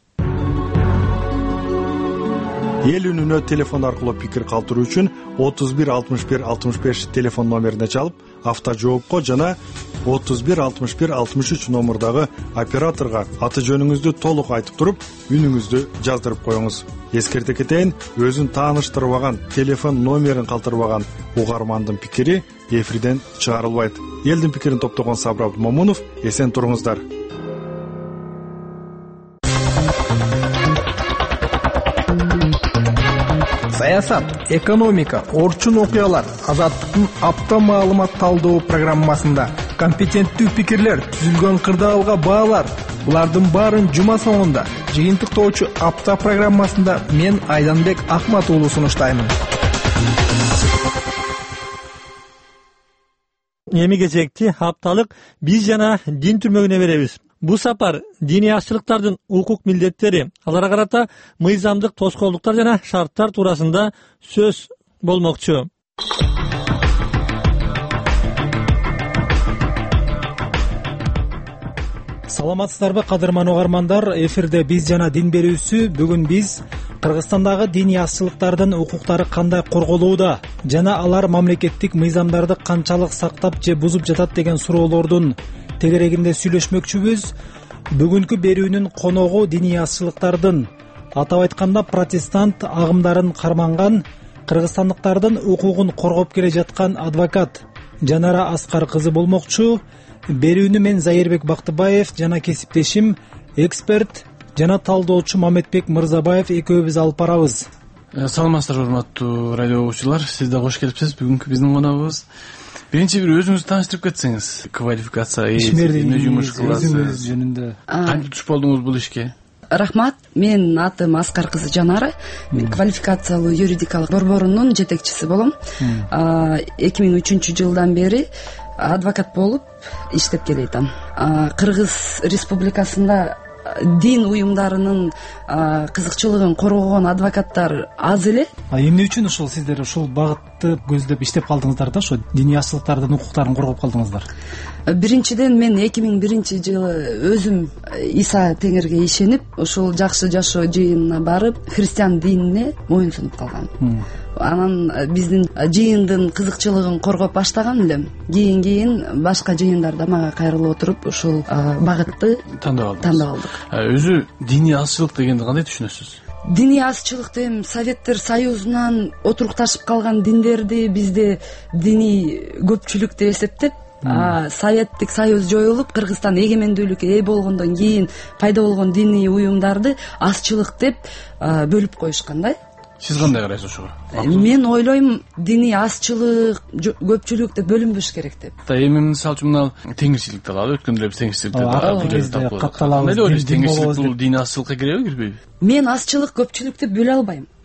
K: Эл үнүнө телефон аркылуу пикир калтыруу үчүн отуз бир алтымыш бир алтымыш беш телефон номерине чалып, автожоопко жана отуз бир алтымыш бир алтымыш үч номурдагы операторго аты жөнүңүздү толук айтып туруп, үнүңүздү жаздырып коюңуз. Эскерте кетейин, өзүн тааныштырбаган, телефон номерин калтырбаган угармандын пикири эфирден чыгарылбайт. Элдин пикирин топтогон Сабыр Абдымомунов, эсен туруңуздар.
T: Саясат, экономика, орчун окуялар Азаттыктын апта маалымат талдоо программасында компетенттүү пикирлер, түзүлгөн кырдаалга баалар. Булардын баарын жума соңунда жыйынтыктоочу апта программасында мен Айданбек Ахмат уулу сунуштаймын.
A: Эми кезекти апталык биз жана дин түрмөгүнө беребиз. Бу сапар диний ашчылыктардын укук милдеттери, аларга карата мыйзамдык тоскоолдуктар жана шарттар туурасында сөз болмокчу.
U: Саламатсыздарбы кадырман угармандар, эфирде биз жана дин берүүсү. Бүгүн биз Кыргызстандагы диний ашчылыктардын укуктары кандай корголууда жана алар мамлекеттик мыйзамдарды канчалык сактап же бузуп жатат деген суроолордун тегерегинде сүйлөшмөкчүбүз. Бүгүнкү берүүнүн коногу диний ашчылыктардын, атап айтканда протестант агымдарын карманган кыргызстандыктардын укугун коргоп келе жаткан адвокат Жанара Аскар кызы болмокчу. Берүүнү мен Зайырбек Бактыбаев жана кесиптешим, эксперт жана талдоочу Мамедбек Мырзабаев экөөбүз алып барабыз.
V: Саламатсыздарбы урматтуу радио угуучулар, сиз да кош келипсиз. Бүгүнкү биздин коногубуз. Биринчи бир өзүңүздү тааныштырып кетсеңиз, квалификация, эмне жумуш кыласыз жөнүндө. Кантип туш болдуңуз бул ишке?
W: Рахмат, мен атым Аскар кызы Жанара. Мен квалификациялуу юридикалык борборунун жетекчиси болом. эки миң үчүнчү жылдан бери адвокат болуп иштеп келатам. Кыргыз Республикасында дин уюмдарынын кызыкчылыгын коргогон адвокаттар аз эле.
U: Эмне үчүн ошол сиздер ушул багытты көздөп иштеп калдыңыздар да, ошо диний ашчылыктардын укуктарын коргоп калдыңыздар?
W: Биринчиден мен эки миң биринчи жылы өзүм Иса Теңирге ишенип, ошол жакшы жашоо жыйынына барып, христиан динине моюн сунуп калгам. Анан биздин жыйындын кызыкчылыгын коргоп баштаган элем. Кийин кийин башка жыйындарда мага кайрылып отуруп ушул багытты тандап алдык.
V: Өзү диний ашчылык дегенди кандай түшүнөсүз?
W: Диний ашчылыкты эми Советтер Союзунан отурукташып калган диндерди бизде диний көпчүлүк деп эсептеп, Советтик Союз жоюлуп, Кыргызстан эгемендүүлүккө ээ болгондон кийин пайда болгон диний уюмдарды ашчылык деп бөлүп коюшкан да.
V: Сиз кандай карайсыз ошого?
W: Мен ойлойм, диний ашчылык, көпчүлүк деп бөлүнбөш керек деп.
V: Эми мисалы үчүн мына теңирчиликти алалы, өткөндө эле теңирчиликти катталабыз. Теңирчилик бул диний ашчылыкка киреби, кирбейби?
W: Мен ашчылык, көпчүлүк деп бөлө албайм.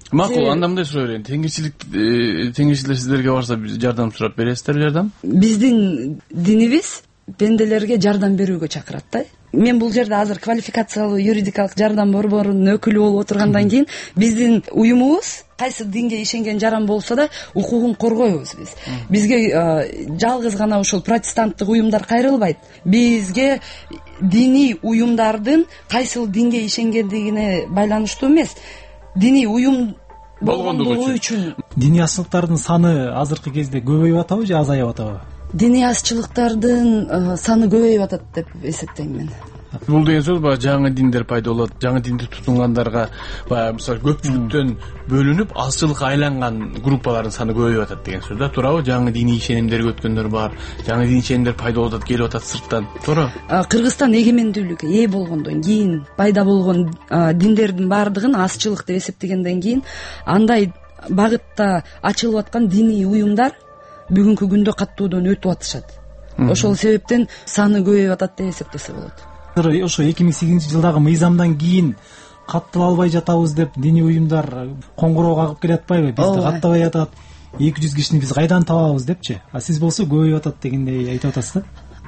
V: макул. Анда мындай суроо берейин. Теңирчилик теңирчилер сиздерге барса жардам сурап бересиздерби жардам?
W: Биздин динибиз пенделерге жардам берүүгө чакырат да. Мен бул жерде азыр квалификациялуу юридикалык жардам борборунун өкүлү болуп отургандан кийин биздин уюмубуз кайсы динге ишенген жаран болсо да укугун коргойбуз биз. Бизге жалгыз гана ушул протестанттык уюмдар кайрылбайт. Бизге диний уюмдардын кайсыл динге ишенгендигине байланыштуу эмес, диний уюм болгондугу үчүн.
U: Диний азчылыктардын саны азыркы кезде көбөйүп атабы же азайып атабы?
W: Диний азчылыктардын саны көбөйүп атат деп эсептейм мен.
V: Бул деген сөз баягы жаңы диндер пайда болот, жаңы динди тутунгандарга баягы мисалы көпчүлүктөн бөлүнүп азчылыкка айланган группалардын саны көбөйүп атат деген сөз да, туурабы? Жаңы диний ишенимдерге өткөндөр бар, жаңы диний ишенимдер пайда болуп атат, келип атат сырттан, туура?
W: Кыргызстан эгемендүүлүккө ээ болгондон кийин пайда болгон диндердин баардыгын азчылык деп эсептегенден кийин андай багытта ачылып аткан диний уюмдар бүгүнкү күндө каттоодон өтүп атышат. Ошол себептен саны көбөйүп атат деп эсептесе болот.
U: Ошо эки миң сегизинчи жылдагы мыйзамдан кийин каттала албай жатабыз деп диний уюмдар коңгуроо кагып келе атпайбы? Бизди каттабай атат, эки жүз кишини биз кайдан табабыз депчи. А сиз болсо көбөйүп атат дегендей айтып атасыз да?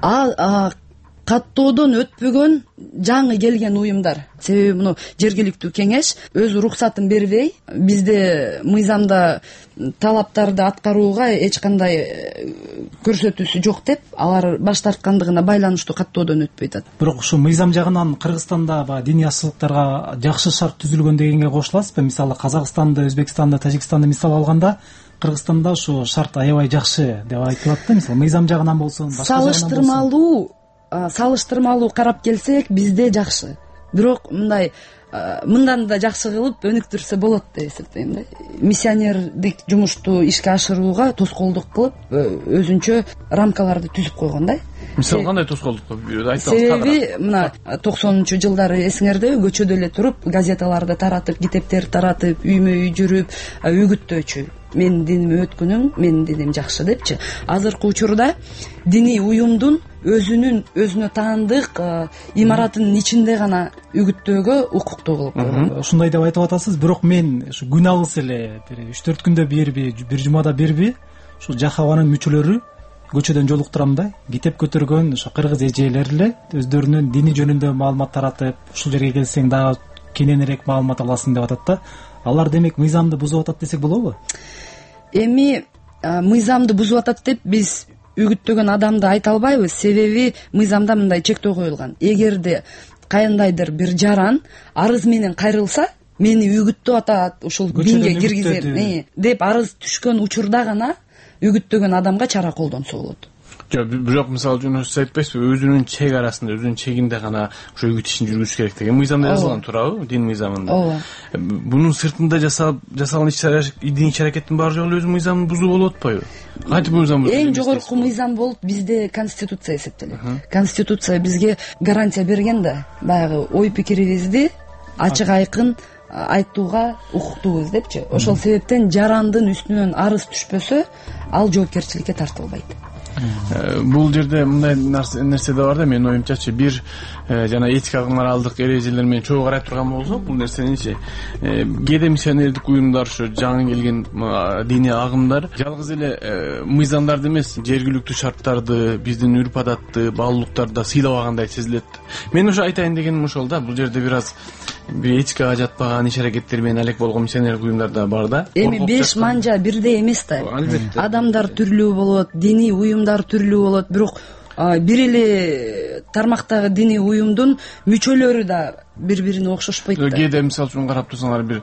W: А каттоодон өтпөгөн жаңы келген уюмдар. Себеби муну жергиликтүү кеңеш өз уруксатын бербей, бизде мыйзамда талаптарды аткарууга эч кандай көрсөтүүсү жок деп, алар баш тарткандыгына байланыштуу каттоодон өтпөй атат.
U: Бирок ушу мыйзам жагынан Кыргызстанда баягы диний азчылыктарга жакшы шарт түзүлгөн дегенге кошуласызбы? Мисалы Казакстанды, Өзбекстанды, Тажикстанды мисал алганда, Кыргызстанда ушу шарт аябай жакшы деп айтылат да, мисалы мыйзам жагынан болсун, башка жагынан болсун.
W: Салыштырмалуу салыштырмалуу карап келсек, бизде жакшы. Бирок мындай мындан да жакшы кылып өнүктүрсө болот деп эсептейм да. Миссионердик жумушту ишке ашырууга тоскоолдук кылып, өзүнчө рамкаларды түзүп койгон да.
V: Мисалы кандай тоскоолдук кылып айтсаңыз?
W: Себеби мына токсонунчу жылдары эсиңерде көчөдө эле туруп, газеталарды таратып, китептер таратып, үймө үй жүрүп, үгүттөөчү. Менин диним өткүнүм, менин диним жакшы депчи. Азыркы учурда диний уюмдун өзүнүн өзүнө таандык имаратынын ичинде гана үгүттөөгө укуктуу кылып койгон.
U: Ушундай деп айтып атасыз, бирок мен ушу күн алыс эле бир үч төрт күндө бирби, бир жумада бирби ушу Жахаванын мүчөлөрү көчөдөн жолуктурам да, китеп көтөргөн ошо кыргыз эжелер эле өздөрүнүн дини жөнүндө маалымат таратып, ушул жерге келсең дагы кененирээк маалымат аласың деп атат да. Алар демек мыйзамды бузуп атат десек болобу?
W: Эми мыйзамды бузуп атат деп биз үгүттөгөн адамды айта албайбыз, себеби мыйзамда мындай чектөө коюлган. Эгерде кайындайдыр бир жаран арыз менен кайрылса, мени үгүттөп атат, ушул динге киргизет деп арыз түшкөн учурда гана үгүттөгөн адамга чара колдонсо болот.
V: Жок, бирок мисалы үчүн сиз айтпайсызбы, өзүнүн чек арасында, өзүнүн чегинде гана ошо үгүт ишин жүргүзүш керек деген мыйзамда жазылган, туурабы? Дин мыйзамында.
W: Ооба.
V: Бунун сыртында жасалып жасалган иш дини иш-аракеттин баары жолу өз мыйзамын бузуу болуп атпайбы? Кантип мыйзам бузуу?
W: Эң жогорку мыйзам болуп бизде конституция эсептелет. Конституция бизге гарантия берген да, баягы ой пикирибизди ачык айкын айтууга укуктуубуз депчи. Ошол себептен жарандын үстүнөн арыз түшпөсө, ал жоопкерчиликке тартылбайт.
V: Бул жерде мындай нерсе да бар да, менин оюмчачы, бир жана этикалык моралдык эрежелер менен чогуу карай турган болсок, бул нерсеничи кээде миссионердик уюмдар, ошо жаңы келген диний агымдар жалгыз эле мыйзамдарды эмес, жергиликтүү шарттарды, биздин үрп адатты, баалуулуктарды да сыйлабагандай сезилет. Мен ошо айтайын дегеним ошол да, бул жерде бир аз бир этикага жатпаган иш-аракеттер менен алек болгон миссионердик уюмдар да бар да.
W: Эми беш манжа бирдей эмес да. Адамдар түрлүү болот, диний уюмдар түрлүү болот, бирок бир эле тармактагы диний уюмдун мүчөлөрү да бири-бирине окшошпойт да.
V: Кээде мисалы үчүн карап турсаңар, бир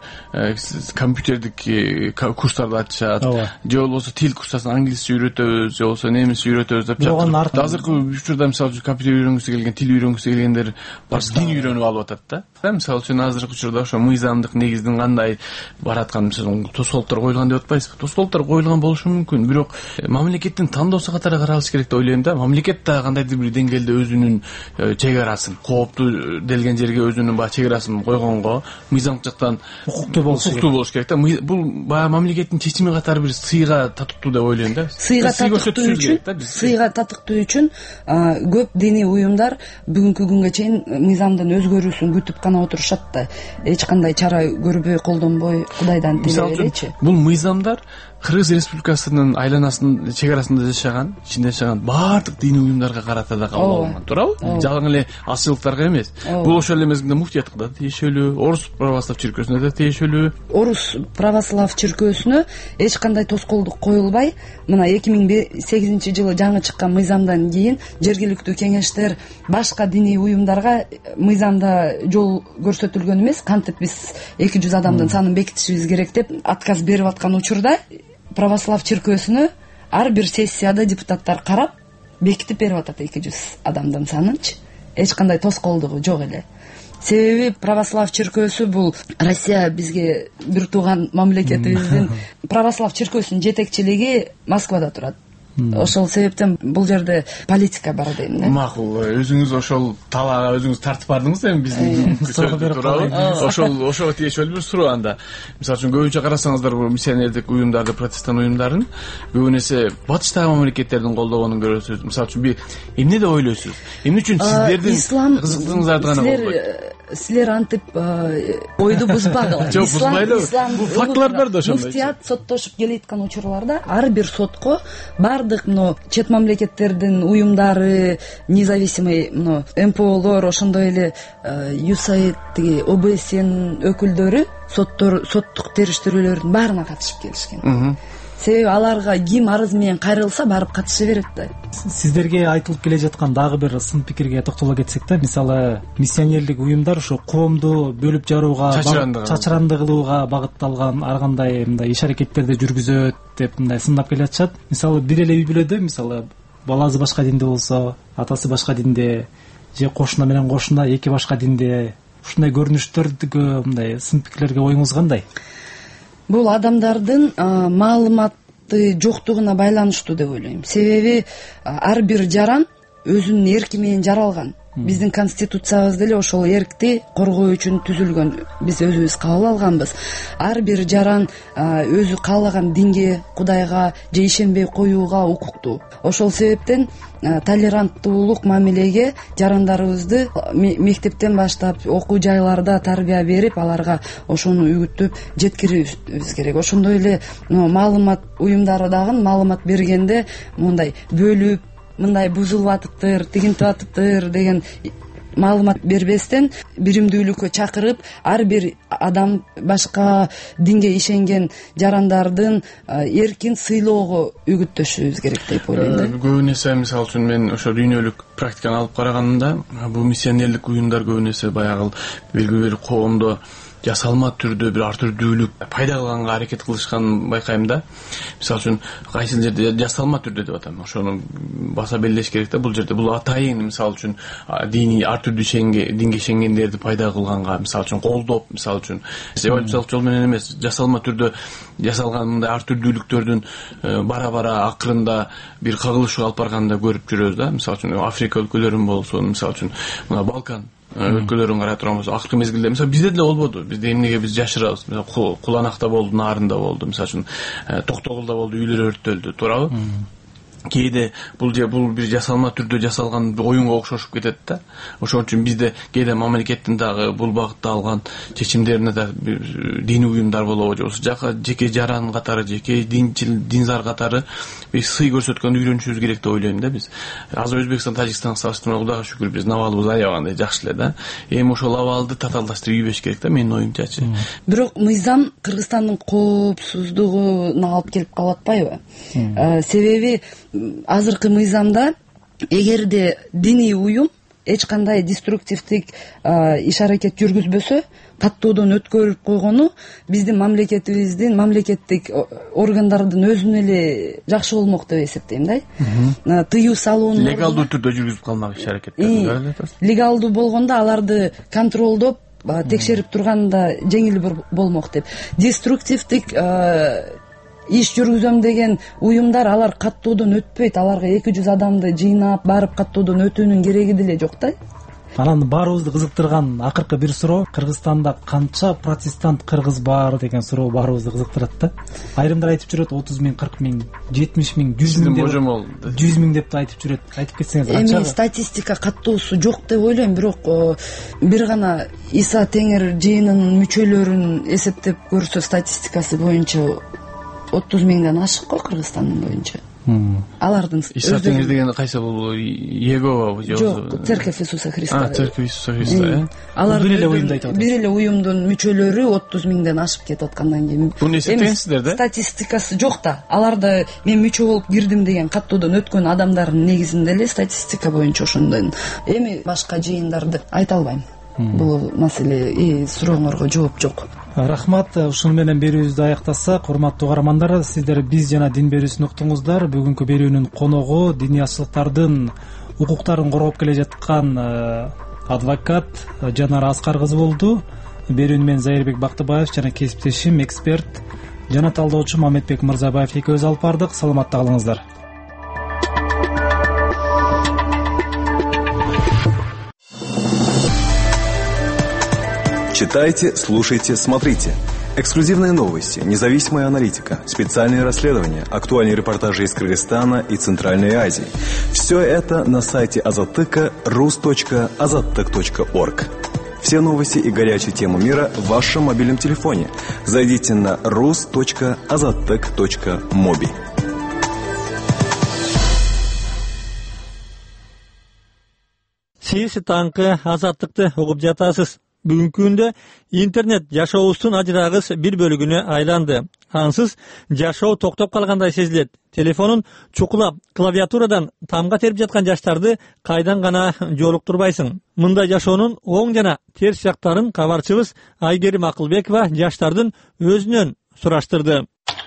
V: компьютердик курстарды ачышат, же болбосо тил курсасын англисче үйрөтөбүз, же болбосо немисче үйрөтөбүз деп жатат. Азыркы учурда мисалы үчүн компьютер үйрөнгүсү келген, тил үйрөнгүсү келгендер дин үйрөнүп алып атат да. Мисалы үчүн азыркы учурда ошо мыйзамдык негиздин кандай бараткан, мисалы тоскоолдуктар коюлган деп атпайсызбы? Тоскоолдуктар коюлган болушу мүмкүн, бирок мамлекеттин тандоосу катары каралыш керек деп ойлойм да. Мамлекет да кандайдыр бир деңгээлде өзүнүн чек арасын, кооптуу делген жерге өзүнүн өзүнүн баягы чек арасын койгонго мыйзамдык жактан
U: укуктуу болуш керек
V: укуктуу болуш керек да. Бул баягы мамлекеттин чечими катары бир сыйга татыктуу деп ойлойм да.
W: Сыйга татыктуу үчүн сыйга татыктуу үчүн көп диний уюмдар бүгүнкү күнгө чейин мыйзамдын өзгөрүүсүн күтүп гана отурушат да. Эч кандай чара көрбөй, колдонбой, Кудайдан тилебейчи.
V: Бул мыйзамдар Кыргыз Республикасынын айланасынын чек арасында жашаган, ичинде жашаган баардык диний уюмдарга карата да кабыл алынган, туурабы? Жалаң эле асчылыктарга эмес. Бул ошол эле мезгилде муфтиятка да тиешелүү, Орус православ чиркөөсүнө да тиешелүү.
W: Орус православ чиркөөсүнө эч кандай тоскоолдук коюлбай, мына эки миң сегизинчи жылы жаңы чыккан мыйзамдан кийин жергиликтүү кеңештер башка диний уюмдарга мыйзамда жол көрсөтүлгөн эмес, кантип биз эки жүз адамдын санын бекитишибиз керек деп отказ берип аткан учурда православ чиркөөсүнө ар бир сессияда депутаттар карап бекитип берип атат эки жүз адамдын санынчы. Эч кандай тоскоолдугу жок эле. Себеби православ чиркөөсү бул Россия бизге бир тууган мамлекетибиздин православ чиркөөсүнүн жетекчилиги Москвада турат. Ошол себептен бул жерде политика бар дейм да.
V: Макул, өзүңүз ошол талаага өзүңүз тартып бардыңыз эми биздин туурабы? Ошол ошого тиешелүү бир суроо анда. Мисалы үчүн көбүнчө карасаңыздар, бул миссионердик уюмдарды, протестан уюмдарын көбү нерсе батыштагы мамлекеттердин колдогонун көрөсүз. Мисалы үчүн бир эмне деп ойлойсуз? Эмне үчүн сиздердин кызыктыгыңыздарды гана колдойт?
W: Силер антип ойду бузбагыла.
V: Жок, бузбайлы. Бул фактылар бар да ошондой.
W: Муфтият соттошуп келаткан учурларда ар бир сотко бардык мына чет мамлекеттердин уюмдары, независимый мына эм пэ олор, ошондой эле ю эс эй ай тиги о бэ эсн өкүлдөрү соттор соттук териштирүүлөрдүн баарына катышып келишкен. Себеби аларга ким арыз менен кайрылса барып катыша берет да.
U: Сиздерге айтылып келе жаткан дагы бир сын пикирге токтоло кетсек да, мисалы миссионерлик уюмдар ушу коомду бөлүп жарууга, чачыранды кылууга багытталган ар кандай мындай иш аракеттерди жүргүзөт деп мындай сындап келе жатышат. Мисалы бир эле үй бүлөдө мисалы баласы башка динде болсо, атасы башка динде же кошуна менен кошуна эки башка динде, ушундай көрүнүштөрдү мындай сын пикирлерге оюңуз кандай?
W: Бул адамдардын маалыматы жоктугуна байланыштуу деп ойлойм. Себеби ар бир жаран өзүнүн эрки менен жаралган. Биздин конституциябыз деле ошол эркти коргоо үчүн түзүлгөн. Биз өзүбүз кабыл алганбыз. Ар бир жаран өзү каалаган динге, Кудайга же ишенбей коюуга укуктуу. Ошол себептен толеранттуулук мамилеге жарандарыбызды мектептен баштап окуу жайларда тарбия берип, аларга ошону үгүттөп жеткирүүбүз керек. Ошондой эле маалымат уюмдары дагы маалымат бергенде мындай бөлүп, мындай бузулуп атыптыр, тигинтип атыптыр деген маалымат бербестен биримдүүлүккө чакырып, ар бир адам башка динге ишенген жарандардын эркин сыйлоого үгүттөшүбүз керек деп ойлойм.
V: Көбүн эсе мисалы үчүн мен ошо дүйнөлүк практиканы алып караганда, бул миссионерлик уюмдар көбүн эсе баягы белгилүү бир коомдо жасалма түрдө бир ар түрдүүлүк пайда кылганга аракет кылышканын байкайм да. Мисалы үчүн кайсы жерде жасалма түрдө деп атам. Ошону баса белдеш керек да. Бул жерде бул атайын мисалы үчүн диний ар түрдүү ишенге, динге ишенгендерди пайда кылганга, мисалы үчүн колдоп, мисалы үчүн эволюциялык жол менен эмес, жасалма түрдө жасалган мындай ар түрдүүлүктөрдүн бара-бара акырында бир кагылышуу алып барганын да көрүп жүрөбүз да. Мисалы үчүн Африка өлкөлөрүн болсун, мисалы үчүн мына Балкан өлкөлөрүн карай турганбыз. Акыркы мезгилде мисалы бизде деле болбоду. Бизде эмнеге биз жашырабыз? Мисалы Куланакта болду, Нарында болду, мисалы үчүн Токтогулда болду, үйлөр өрттөлдү, туурабы? Кээде бул же бул бир жасалма түрдө жасалган оюнга окшошуп кетет да. Ошон үчүн бизде кээде мамлекеттин дагы бул багытта алган чечимдерине да диний уюмдар болобу же жака жеке жаран катары, жеке динчил, динзар катары бир сый көрсөткөндү үйрөнүшүбүз керек деп ойлойм да биз. Азыр Өзбекстан, Тажикстанга салыштырмалуу Кудайга шүгүр биздин абалыбыз аябагандай жакшы эле да. Эми ошол абалды татаалдаштырып ийбеш керек да, менин оюмчачы.
W: Бирок мыйзам Кыргызстандын коопсуздугуна алып келип калып атпайбы? Себеби азыркы мыйзамда эгерде диний уюм эч кандай деструктивдик иш аракет жүргүзбөсө, каттоодон өткөрүп койгону биздин мамлекетибиздин мамлекеттик органдардын өзүнө эле жакшы болмок деп эсептейм да. Тыюу салуунун
V: легалдуу түрдө жүргүзүп калмак иш аракеттерин
W: легалдуу болгондо аларды контролдоп текшерип турганда жеңил болмок деп. Деструктивдик иш жүргүзөм деген уюмдар алар каттоодон өтпөйт, аларга эки жүз адамды жыйнап барып каттоодон өтүүнүн кереги деле жок да.
U: анан баарыбызды кызыктырган акыркы бир суроо: Кыргызстанда канча протестант кыргыз бар деген суроо баарыбызды кызыктырат да. Айрымдар айтып жүрөт отуз миң, кырк миң, жетимиш миң, жүз миң деп жүз миң деп да айтып жүрөт. Айтып кетсеңиз канча?
W: Эми статистика каттуусу жок деп ойлойм, бирок бир гана Иса Теңир жыйынынын мүчөлөрүн эсептеп көрсө статистикасы боюнча отуз миңден ашык го Кыргызстандын боюнча. Алардын
V: Иса Теңир деген кайсы бул? Иегова же?
W: Жок, Церковь Иисуса Христа.
V: А, Церковь Иисуса Христа.
W: Алар бир эле уюмду айтып атат. Бир эле уюмдун мүчөлөрү отуз миңден ашып кетип аткандан кийин
V: буну эсептеңиздер да?
W: Статистикасы жок да. Аларда мен мүчө болуп кирдим деген каттоодон өткөн адамдардын негизинде эле статистика боюнча ошондон. Эми башка жыйындарды айта албайм. Бул маселе сурооңорго жооп жок.
U: Рахмат. Ушуну менен берүүбүздү аяктасак, урматтуу угармандар, сиздер биз жана дин берүүсүн уктуңуздар. Бүгүнкү берүүнүн коногу диний азчылыктардын укуктарын коргоп келе жаткан адвокат Жанара Аскар кызы болду. Берүүнү мен Зайырбек Бактыбаев жана кесиптешим, эксперт жана талдоочу Мамедбек Мырзабаев экөөбүз алып бардык. Саламатта калыңыздар.
C: Читайте, слушайте, смотрите. Эксклюзивные новости, независимая аналитика, специальные расследования, актуальные репортажи из Кыргызстана и Центральной Азии. Все это на сайте Азаттыка рус точка азаттык точка орг. Все новости и горячие темы мира в вашем мобильном телефоне. Зайдите на рус точка азаттык точка моби.
A: Сиз таңкы азаттыкты угуп жатасыз. Бүгүнкү күндө интернет жашообуздун ажырагыс бир бөлүгүнө айланды. Ансыз жашоо токтоп калгандай сезилет. Телефонун чукулап, клавиатурадан тамга терип жаткан жаштарды кайдан гана жолуктурбайсың. Мындай жашоонун оң жана терс жактарын кабарчыбыз Айгерим Акылбекова жаштардын өзүнөн сураштырды.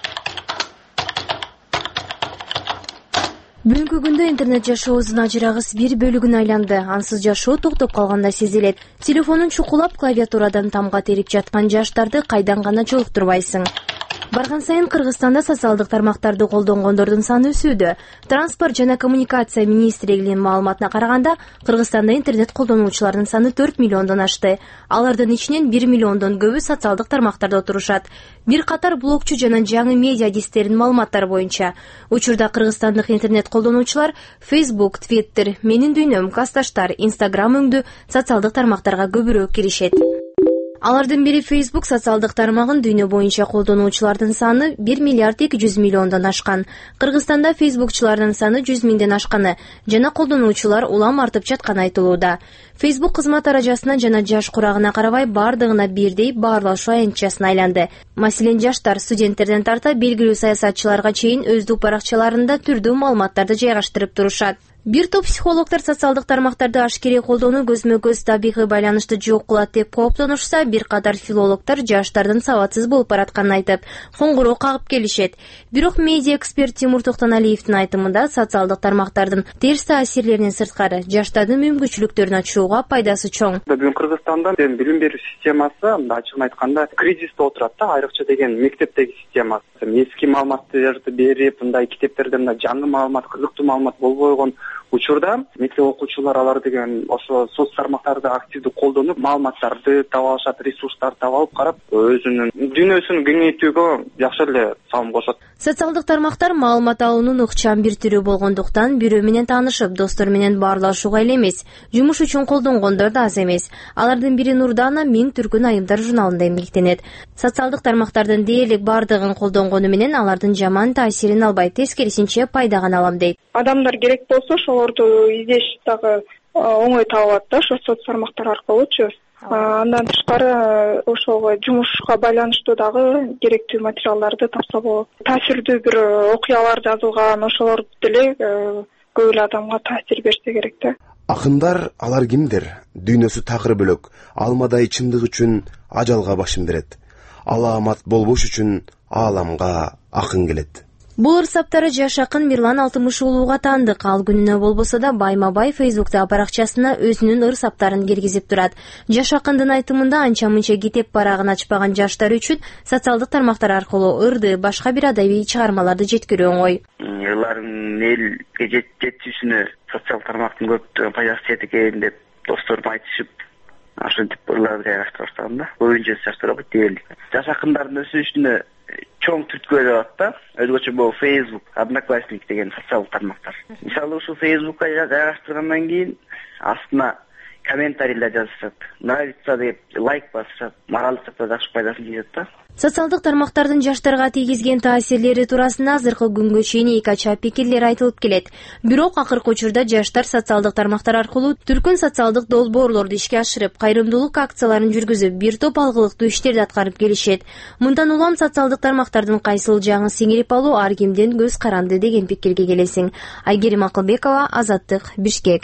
D: Бүгүнкү күндө интернет жашообуздун ажырагыс бир бөлүгүнө айланды. Ансыз жашоо токтоп калгандай сезилет. Телефонун чукулап, клавиатурадан тамга терип жаткан жаштарды кайдан гана жолуктурбайсың. Барган сайын Кыргызстанда социалдык тармактарды колдонгондордун саны өсүүдө. Транспорт жана коммуникация министрлигинин маалыматына караганда, Кыргызстанда интернет колдонуучулардын саны төрт миллиондон ашты. Алардын ичинен бир миллиондон көбү социалдык тармактарда отурушат. Бир катар блогчу жана жаңы медиа адистердин маалыматтары боюнча, учурда кыргызстандык интернет колдонуучулар Facebook, Twitter, Менин дүйнөм, Касташтар, Instagram өңдүү социалдык тармактарга көбүрөөк киришет. Алардын бири Facebook социалдык тармагын дүйнө боюнча колдонуучулардын саны бир миллиард эки жүз миллиондон ашкан. Кыргызстанда Facebookчулардын саны жүз миңден ашканы жана колдонуучулар улам артып жатканы айтылууда. Facebook кызмат арачасына жана жаш курагына карабай бардыгына бирдей баарлашуу аянтчасына айланды. Маселен, жаштар, студенттерден тарта белгилүү саясатчыларга чейин өздүк баракчаларында түрдүү маалыматтарды жайгаштырып турушат. Бир топ психологдор социалдык тармактарды ашкерей колдонуу көзмө-көз табигый байланышты жок кылат деп кооптонушса, бир катар филологдор жаштардын сабатсыз болуп баратканын айтып, коңгуроо кагып келишет. Бирок медиа эксперт Тимур Токтоналиевдин айтымында социалдык тармактардын терс таасирлеринен сырткары жаштардын мүмкүнчүлүктөрүн ачууга пайдасы чоң.
E: Бүгүн Кыргызстанда билим берүү системасы ачыгын айтканда кризисте отурат да, айрыкча деген мектептеги системасы. Эски маалыматтарды берип, мындай китептерде мындай жаңы маалымат, кызыктуу маалымат болбой койгон учурда мектеп окуучулар алар деген ошо соц тармактарды активдүү колдонуп, маалыматтарды таба алышат, ресурстарды таба алып карап, өзүнүн дүйнөсүн кеңейтүүгө жакшы эле салым кошот.
D: Социалдык тармактар маалымат алуунун ыкчам бир түрү болгондуктан бирөө менен таанышып, достор менен баарлашууга эле эмес, жумуш үчүн колдонгондор да аз эмес. Алардын бири Нурдана Миң түркүн айымдар журналында эмгектенет. Социалдык тармактардын дээрлик бардыгын колдонгону менен алардын жаман таасирин албай, тескерисинче пайдаган алам дейт.
X: Адамдар керек болсо ошолорду издеш дагы оңой табылат да, ошо соц тармактар аркылуучу. Андан тышкары ошого жумушка байланыштуу дагы керектүү материалдарды тапса болот. Таасирдүү бир окуялар жазылган, ошолор деле көп эле адамга таасир берсе керек да.
Y: Акындар алар кимдер? Дүйнөсү такыр бөлөк. Алмадай чындык үчүн ажалга башын берет. Аламат болбош үчүн ааламга акын келет.
D: Бул ырсаптары жаш акын Мирлан Алтымыш уулууга таандык. Ал күнүнө болбосо да байма-бай Facebook'та баракчасына өзүнүн ырсаптарын киргизип турат. Жаш акындын айтымында анча-мынча китеп барагын ачпаган жаштар үчүн социалдык тармактар аркылуу ырды, башка бир адабий чыгармаларды жеткирүү оңой.
M: Алардын элге жетүүсүнө социалдык тармактын көп пайдасы тиет экен деп
E: досторум айтышып ошентип ырлагы жайгаштыра баштагам да. Көбүнчө жаштар окуйт дегенди. Жаш акындардын өсүшүнө чоң түрткү болот да. Өзгөчө бул Facebook, Одноклассник деген социалдык тармактар. Мисалы ушул Facebookка жайгаштыргандан кийин астына комментарийлер жазышат, нравится деп лайк басышат, мага алсак жакшы пайдасын тийет да.
D: Социалдык тармактардын жаштарга тийгизген таасирлери туурасында азыркы күнгө чейин эки ачаап пикирлер айтылып келет. Бирок акыркы учурда жаштар социалдык тармактар аркылуу түркүн социалдык долбоорлорду ишке ашырып, кайрымдуулук акцияларын жүргүзүп, бир топ алгылыктуу иштерди аткарып келишет. Мындан улам социалдык тармактардын кайсыл жагын сиңирип алуу ар кимдин көз каранды деген пикирге келесиң. Айгерим Акылбекова, Азаттык, Бишкек.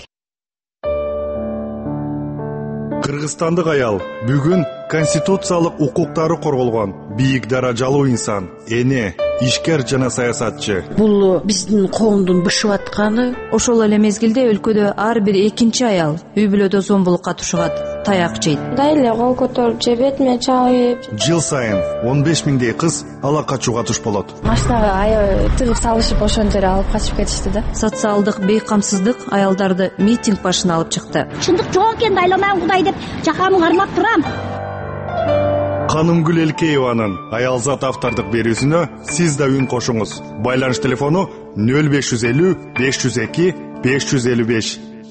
K: Кыргызстандык аял бүгүн конституциялык укуктары корголгон бийик даражалуу инсан, эне, ишкер жана саясатчы.
B: Бул биздин коомдун бышып атканы.
F: Ошол эле мезгилде өлкөдө ар бир экинчи аял үй бүлөдө зомбулукка тушугат, таяк жейт.
G: Дайле кол көтөрүп же бетиме чабып.
K: Жыл сайын он беш миңдей кыз ала качууга туш болот.
G: Машинага аябай тыгып салышып ошон жерге алып качып кетишти да.
F: Социалдык бейкамсыздык аялдарды митинг башына алып чыкты.
G: Чындык жок экен, айланам Кудай деп жакамын кармап турам.
K: Канымгүл Элкееванын аялзат автордук берүүсүнө сиз да үн кошуңуз. Байланыш телефону нөл беш жүз элүү беш жүз эки беш жүз элүү беш.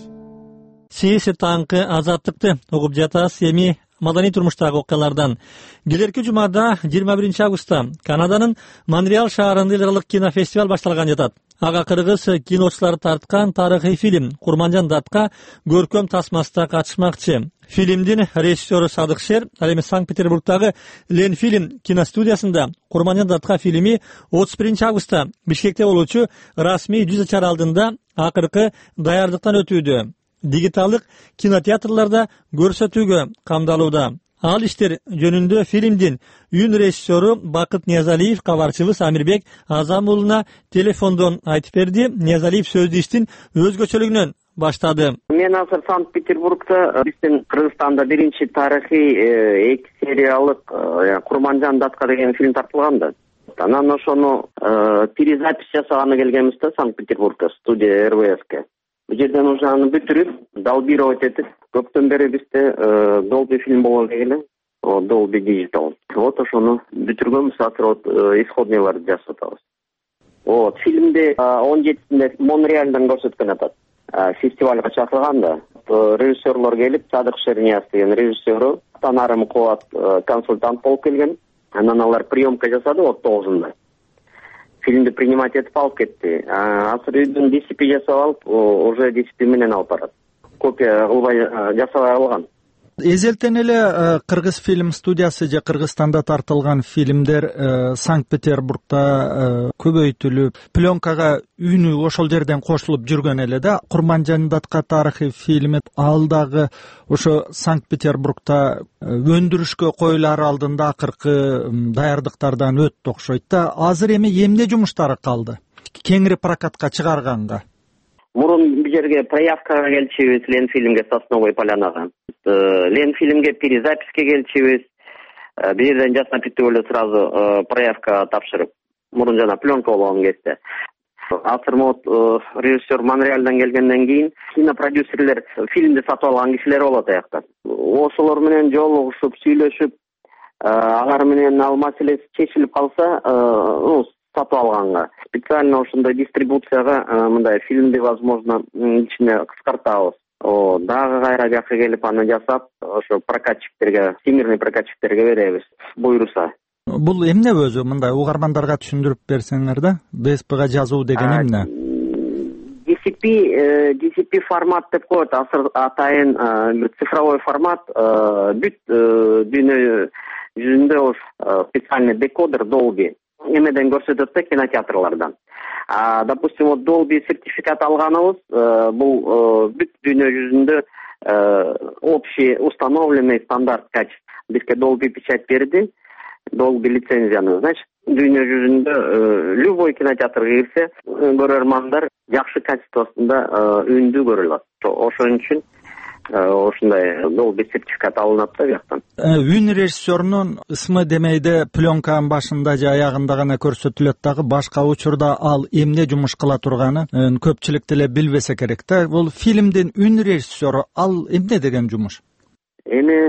A: Сиз таңкы азаттыкты угуп жатасыз. Эми маданий турмуштагы окуялардан. Келерки жумада жыйырма биринчи августта Канаданын Монреаль шаарында эл аралык кинофестиваль башталган жатат. Ага кыргыз киночулары тарткан тарыхый фильм Курманжан Датка көркөм тасмасында катышмакчы. Фильмдин режиссеру Садыкшер ал эми Санкт-Петербургдагы Ленфильм киностудиясында Курманжан Датка фильми отуз биринчи августта Бишкекте болуучу расмий жүз ачар алдында акыркы даярдыктан өтүүдө. Дигиталдык кинотеатрларда көрсөтүүгө камдалууда. Ал иштер жөнүндө фильмдин үн режиссеру Бакыт Ниязалиев кабарчыбыз Амирбек Азам уулуна телефондон айтып берди. Ниязалиев сөздү иштин өзгөчөлүгүнөн баштады.
J: Мен азыр Санкт-Петербургда биздин Кыргызстанда биринчи тарыхый эки сериялык Курманжан Датка деген фильм тартылган да. Анан ошону перезапись жасаганы келгенбиз да Санкт-Петербургда, студия эр вэ эске. Бул жерден уже аны бүтүрүп, долбировать этип, көптөн бери бизде Dolby фильм болгон эле, Dolby Digital. Вот ошону бүтүргөнбүз, азыр вот исходныйларды жасап атабыз. Вот фильмде он жетисинде Монреальдан көрсөткөн атат. Фестивальга чакырган да. Режиссерлор келип, Садыкшер Нияз деген режиссеру, Танарым Кубат консультант болуп келген. Анан алар приемка жасады вот тогузунда. Фильмди принимать этип алып кетти. Азыр үйдөн ди си пи жасап алып, уже ди си пи менен алып барат. Копия кылбай жасабай алган.
U: Эзелтен эле Кыргыз фильм студиясы же Кыргызстанда тартылган фильмдер Санкт-Петербургда көбөйтүлүп, пленкага үнү ошол жерден кошулуп жүргөн эле да. Курманжан Датка тарыхый фильми ал дагы ошо Санкт-Петербургда өндүрүшкө коюлар алдында акыркы даярдыктардан өттү окшойт да. Азыр эми эмне жумуштары калды? Кеңири прокатка чыгарганга.
J: Мурун бул жерге проявкага келчүбүз, Ленфильмге Сосновой Полянага. Ленфильмге перезаписке келчүбүз. Бул жерден жасап бүтүп эле сразу проявка тапшырып, мурун жана пленка болгон кезде. Азыр вот режиссер Монреальдан келгенден кийин кинопродюсерлер фильмди сатып алган кишилер болот аякта. Ошолор менен жолугушуп, сүйлөшүп, алар менен ал маселеси чечилип калса, сатып алганга. Специально ошондой дистрибуцияга мындай фильмди возможно ичине кыскартабыз. О, дагы кайра жакшы келип аны жасап, ошо прокатчиктерге, всемирный прокатчиктерге беребиз, буйруса.
U: Бул эмне өзү мындай угармандарга түшүндүрүп берсеңер да? би эс пига жазуу деген эмне?
J: ди си пи, ди си пи формат деп коет, азыр атайын цифровой формат, бүт дүйнө жүзүндө ош специальный декодер Dolby эмеден көрсөтөт да, кинотеатрлардан. А, допустим, вот Dolby сертификат алганыбыз, бул бүт дүйнө жүзүндө общий установленный стандарт качества. Бизге Dolby печать берди, Dolby лицензияны, значит, дүйнө жүзүндө любой кинотеатрга кирсе, көрөрмандар жакшы качествосунда үндү көрө алат. Ошон үчүн ушундай долбый сертификат алынат да бияктан.
T: Үн режиссерунун ысмы демейде пленканын башында же аягында гана көрсөтүлөт дагы, башка учурда ал эмне жумуш кыла турганын көпчүлүк деле билбесе керек да. Бул фильмдин үн режиссеру ал эмне деген жумуш?
J: Эми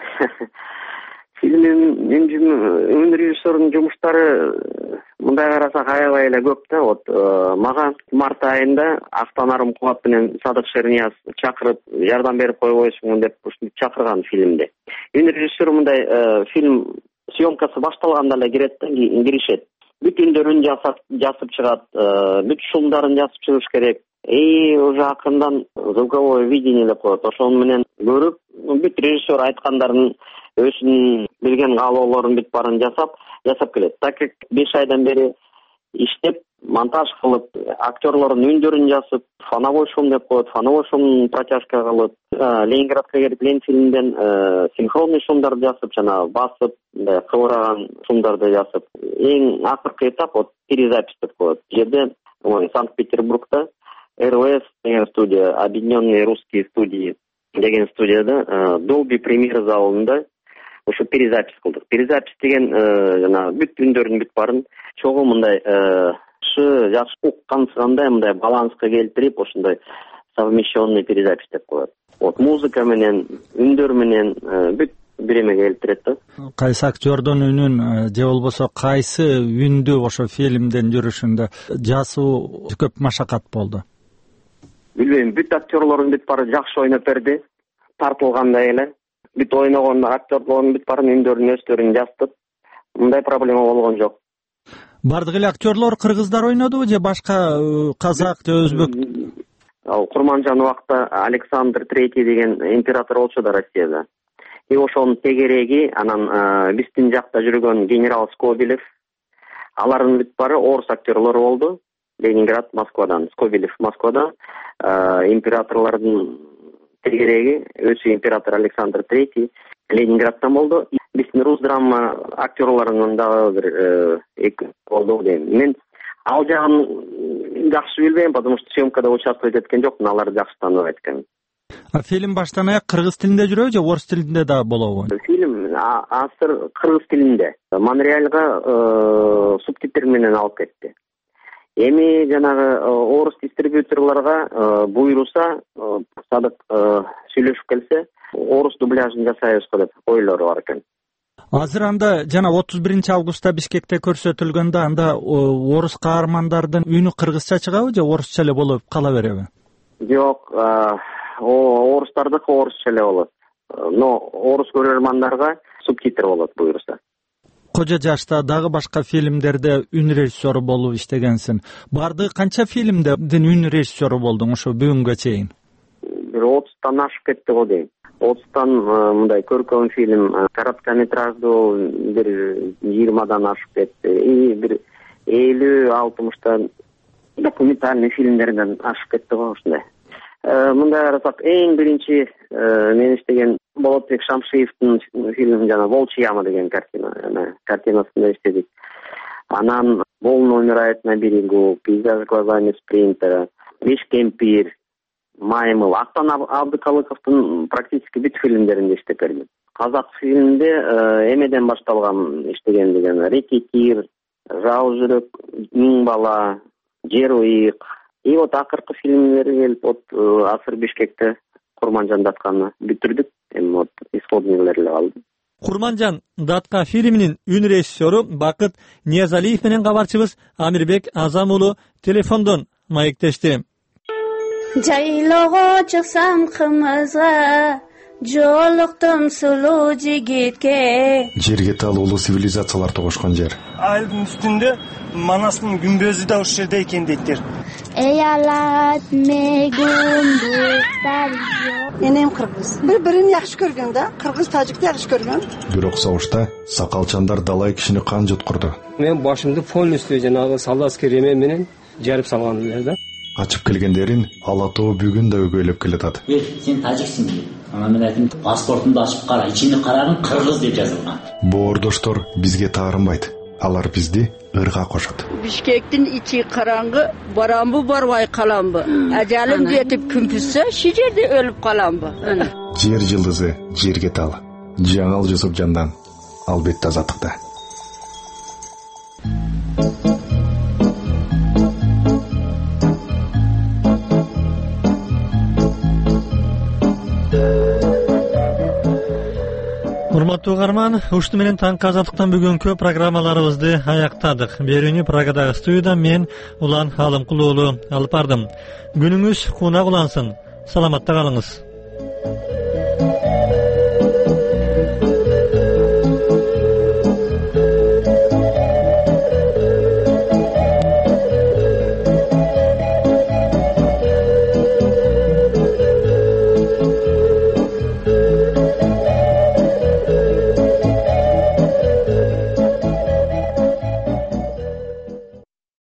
J: фильмдин үн режиссерунун жумуштары мындай карасак аябай эле көп да. Вот мага март айында Актанарым Кубат менен Садык Шернияз чакырып жардам берип койбойсуңбу деп ушинтип чакырган фильмде. Үн режиссер мындай фильм съемкасы башталганда эле кирет да, киришет. Бүт үндөрүн жасап жазып чыгат, бүт шумдарын жазып чыгыш керек. И уже акырындан звуковое видение деп коет. Ошол менен көрүп, бүт режиссер айткандарын өзүнүн билген каалоолорун бүт баарын жасап, жасап келет. Так как беш айдан бери иштеп, монтаж кылып, актерлордун үндөрүн жазып, фоновой шум деп коет, фоновой шум протяжка кылып, Ленинградка келип Ленфильмден синхронный шумдарды жасып, жана басып, кыбыраган шумдарды жасып. Эң акыркы этап вот перезапись деп коет. Жерде Санкт-Петербургда эр вэ эс деген студия, Объединенные русские студии деген студияда Dolby Premiere залында ошо перезапись кылдык. Перезапись деген жана бүт үндөрдүн бүт баарын чогуу мындай шы жакшы уккансыгандай мындай баланска келтирип, ошондой совмещенный перезапись деп коет. Вот музыка менен, үндөр менен бүт бир эмеге келтирет да.
T: Кайсы актердун үнүн же болбосо кайсы үндү ошо фильмден жүрүшүндө жасоо көп машакат болду?
J: Билбейм, бүт актерлордун бүт баары жакшы ойноп берди, тартылгандай эле. Бүт ойногон актерлордун бүт баарын үндөрүн өздөрүн жаздып, мындай проблема болгон жок.
T: Бардык эле актерлор кыргыздар ойнодубу же башка казак же өзбек?
J: Ал Курманжан убакта Александр Третий деген император болчу да Россияда. И ошонун тегереги, анан биздин жакта жүргөн генерал Скобелев, алардын бүт баары орус актерлору болду. Ленинград, Москвадан, Скобелев Москвада, императорлордун тегереги, өзү император Александр Третий Ленинградтан болду. Биздин рус драма актерлорунун дагы бир эки болду дейм. Мен ал жагын жакшы билбейм, потому что съемкада участвовать эткен жокмун, аларды жакшы тааныбайт экен.
T: А фильм баштан аяк кыргыз тилинде жүрөбү же орус тилинде да болобу?
J: Фильм азыр кыргыз тилинде. Монреалга субтитр менен алып кетти. Эми жанагы орус дистрибьюторлорго буйруса, Садык сүйлөшүп келсе, орус дубляжын жасайбызбы деп ойлору бар экен.
T: Азыр анда жана отуз биринчи августта Бишкекте көрсөтүлгөндө анда орус каармандардын үнү кыргызча чыгабы же орусча эле болуп кала береби?
J: Жок, орустардыкы орусча эле болот. Но орус көрөрмандарга субтитр болот буйруса.
T: Кожо жашта дагы башка фильмдерде үн режиссеру болуп иштегенсиң. Бардыгы канча фильмдин үн режиссеру болдуң ошо бүгүнгө чейин?
J: Бир отуздан ашып кетти го дейм. отуздан мындай көркөм фильм, короткометраждуу бир жыйырмадан ашып кетти. И бир элүү алтымыштан документальный фильмдерден ашып кетти го ушундай. Мындай карасак, эң биринчи мен иштеген Болотбек Шамшиевдин фильми жана Волчья яма деген картина, картинасында иштедик. Анан Волны умирают на берегу, Пейзаж глазами спринтера, Бешкемпир, Маймыл, Актан Абдыкалыковдун практически бүт фильмдеринде иштеп бердим. Казак фильминде эмеден башталган иштеген деген Рекетир, Жау жүрөк, Миң бала, Жер ыйык. И вот акыркы фильмдер келип, вот азыр Бишкекте Курманжан Датканы бүтүрдүк. Эми вот исходнийлер эле калды.
A: Курманжан Датка фильминин үн режиссеру Бакыт Ниязалиев менен кабарчыбыз Амирбек Азам уулу телефондон маектешти.
H: Жайлоого чыксам кымызга, жолуктум сулуу жигитке.
K: Жерге таалуулуу цивилизациялар тогошкон жер.
I: Айылдын үстүндө Манастын күмбөзү да ушул жерде экен дейттер.
H: Эй алат мегундуктар жок.
L: Энем кыргыз. Бири-бирин жакшы көргөн да, кыргыз тажикти жакшы көргөн.
K: Бирок согушта сакалчандар далай кишини кан жуткурду.
N: Мен башымды полностью жанагы солдатский ремень менен жарып салган эле да.
K: Качып келгендерин ала тоо бүгүн да өгөйлөп келатат.
O: Эй, сен тажиксиң дейт. Ана мен айтым, паспортумду ачып кара, ичинде карагым кыргыз деп жазылган.
K: Боордоштор бизге таарынбайт. алар бизди ырга кошот.
P: Бишкектин ичи караңгы, барамбы барбай каламбы. Ажалым жетип күн түссө, şu жерде өлүп каламбы.
K: Жер жылдызы жерге тал. Жаңал Жусупжандан албетте азаттыкта.
A: Урматтуу угарман, ушту менен таңкы азаттыктан бүгүнкү программаларыбызды аяктадык. Берүүнү Прагадагы студияда мен Улан Алымкул уулу алып бардым. Күнүңүз кунак улансын. Саламатта калыңыз.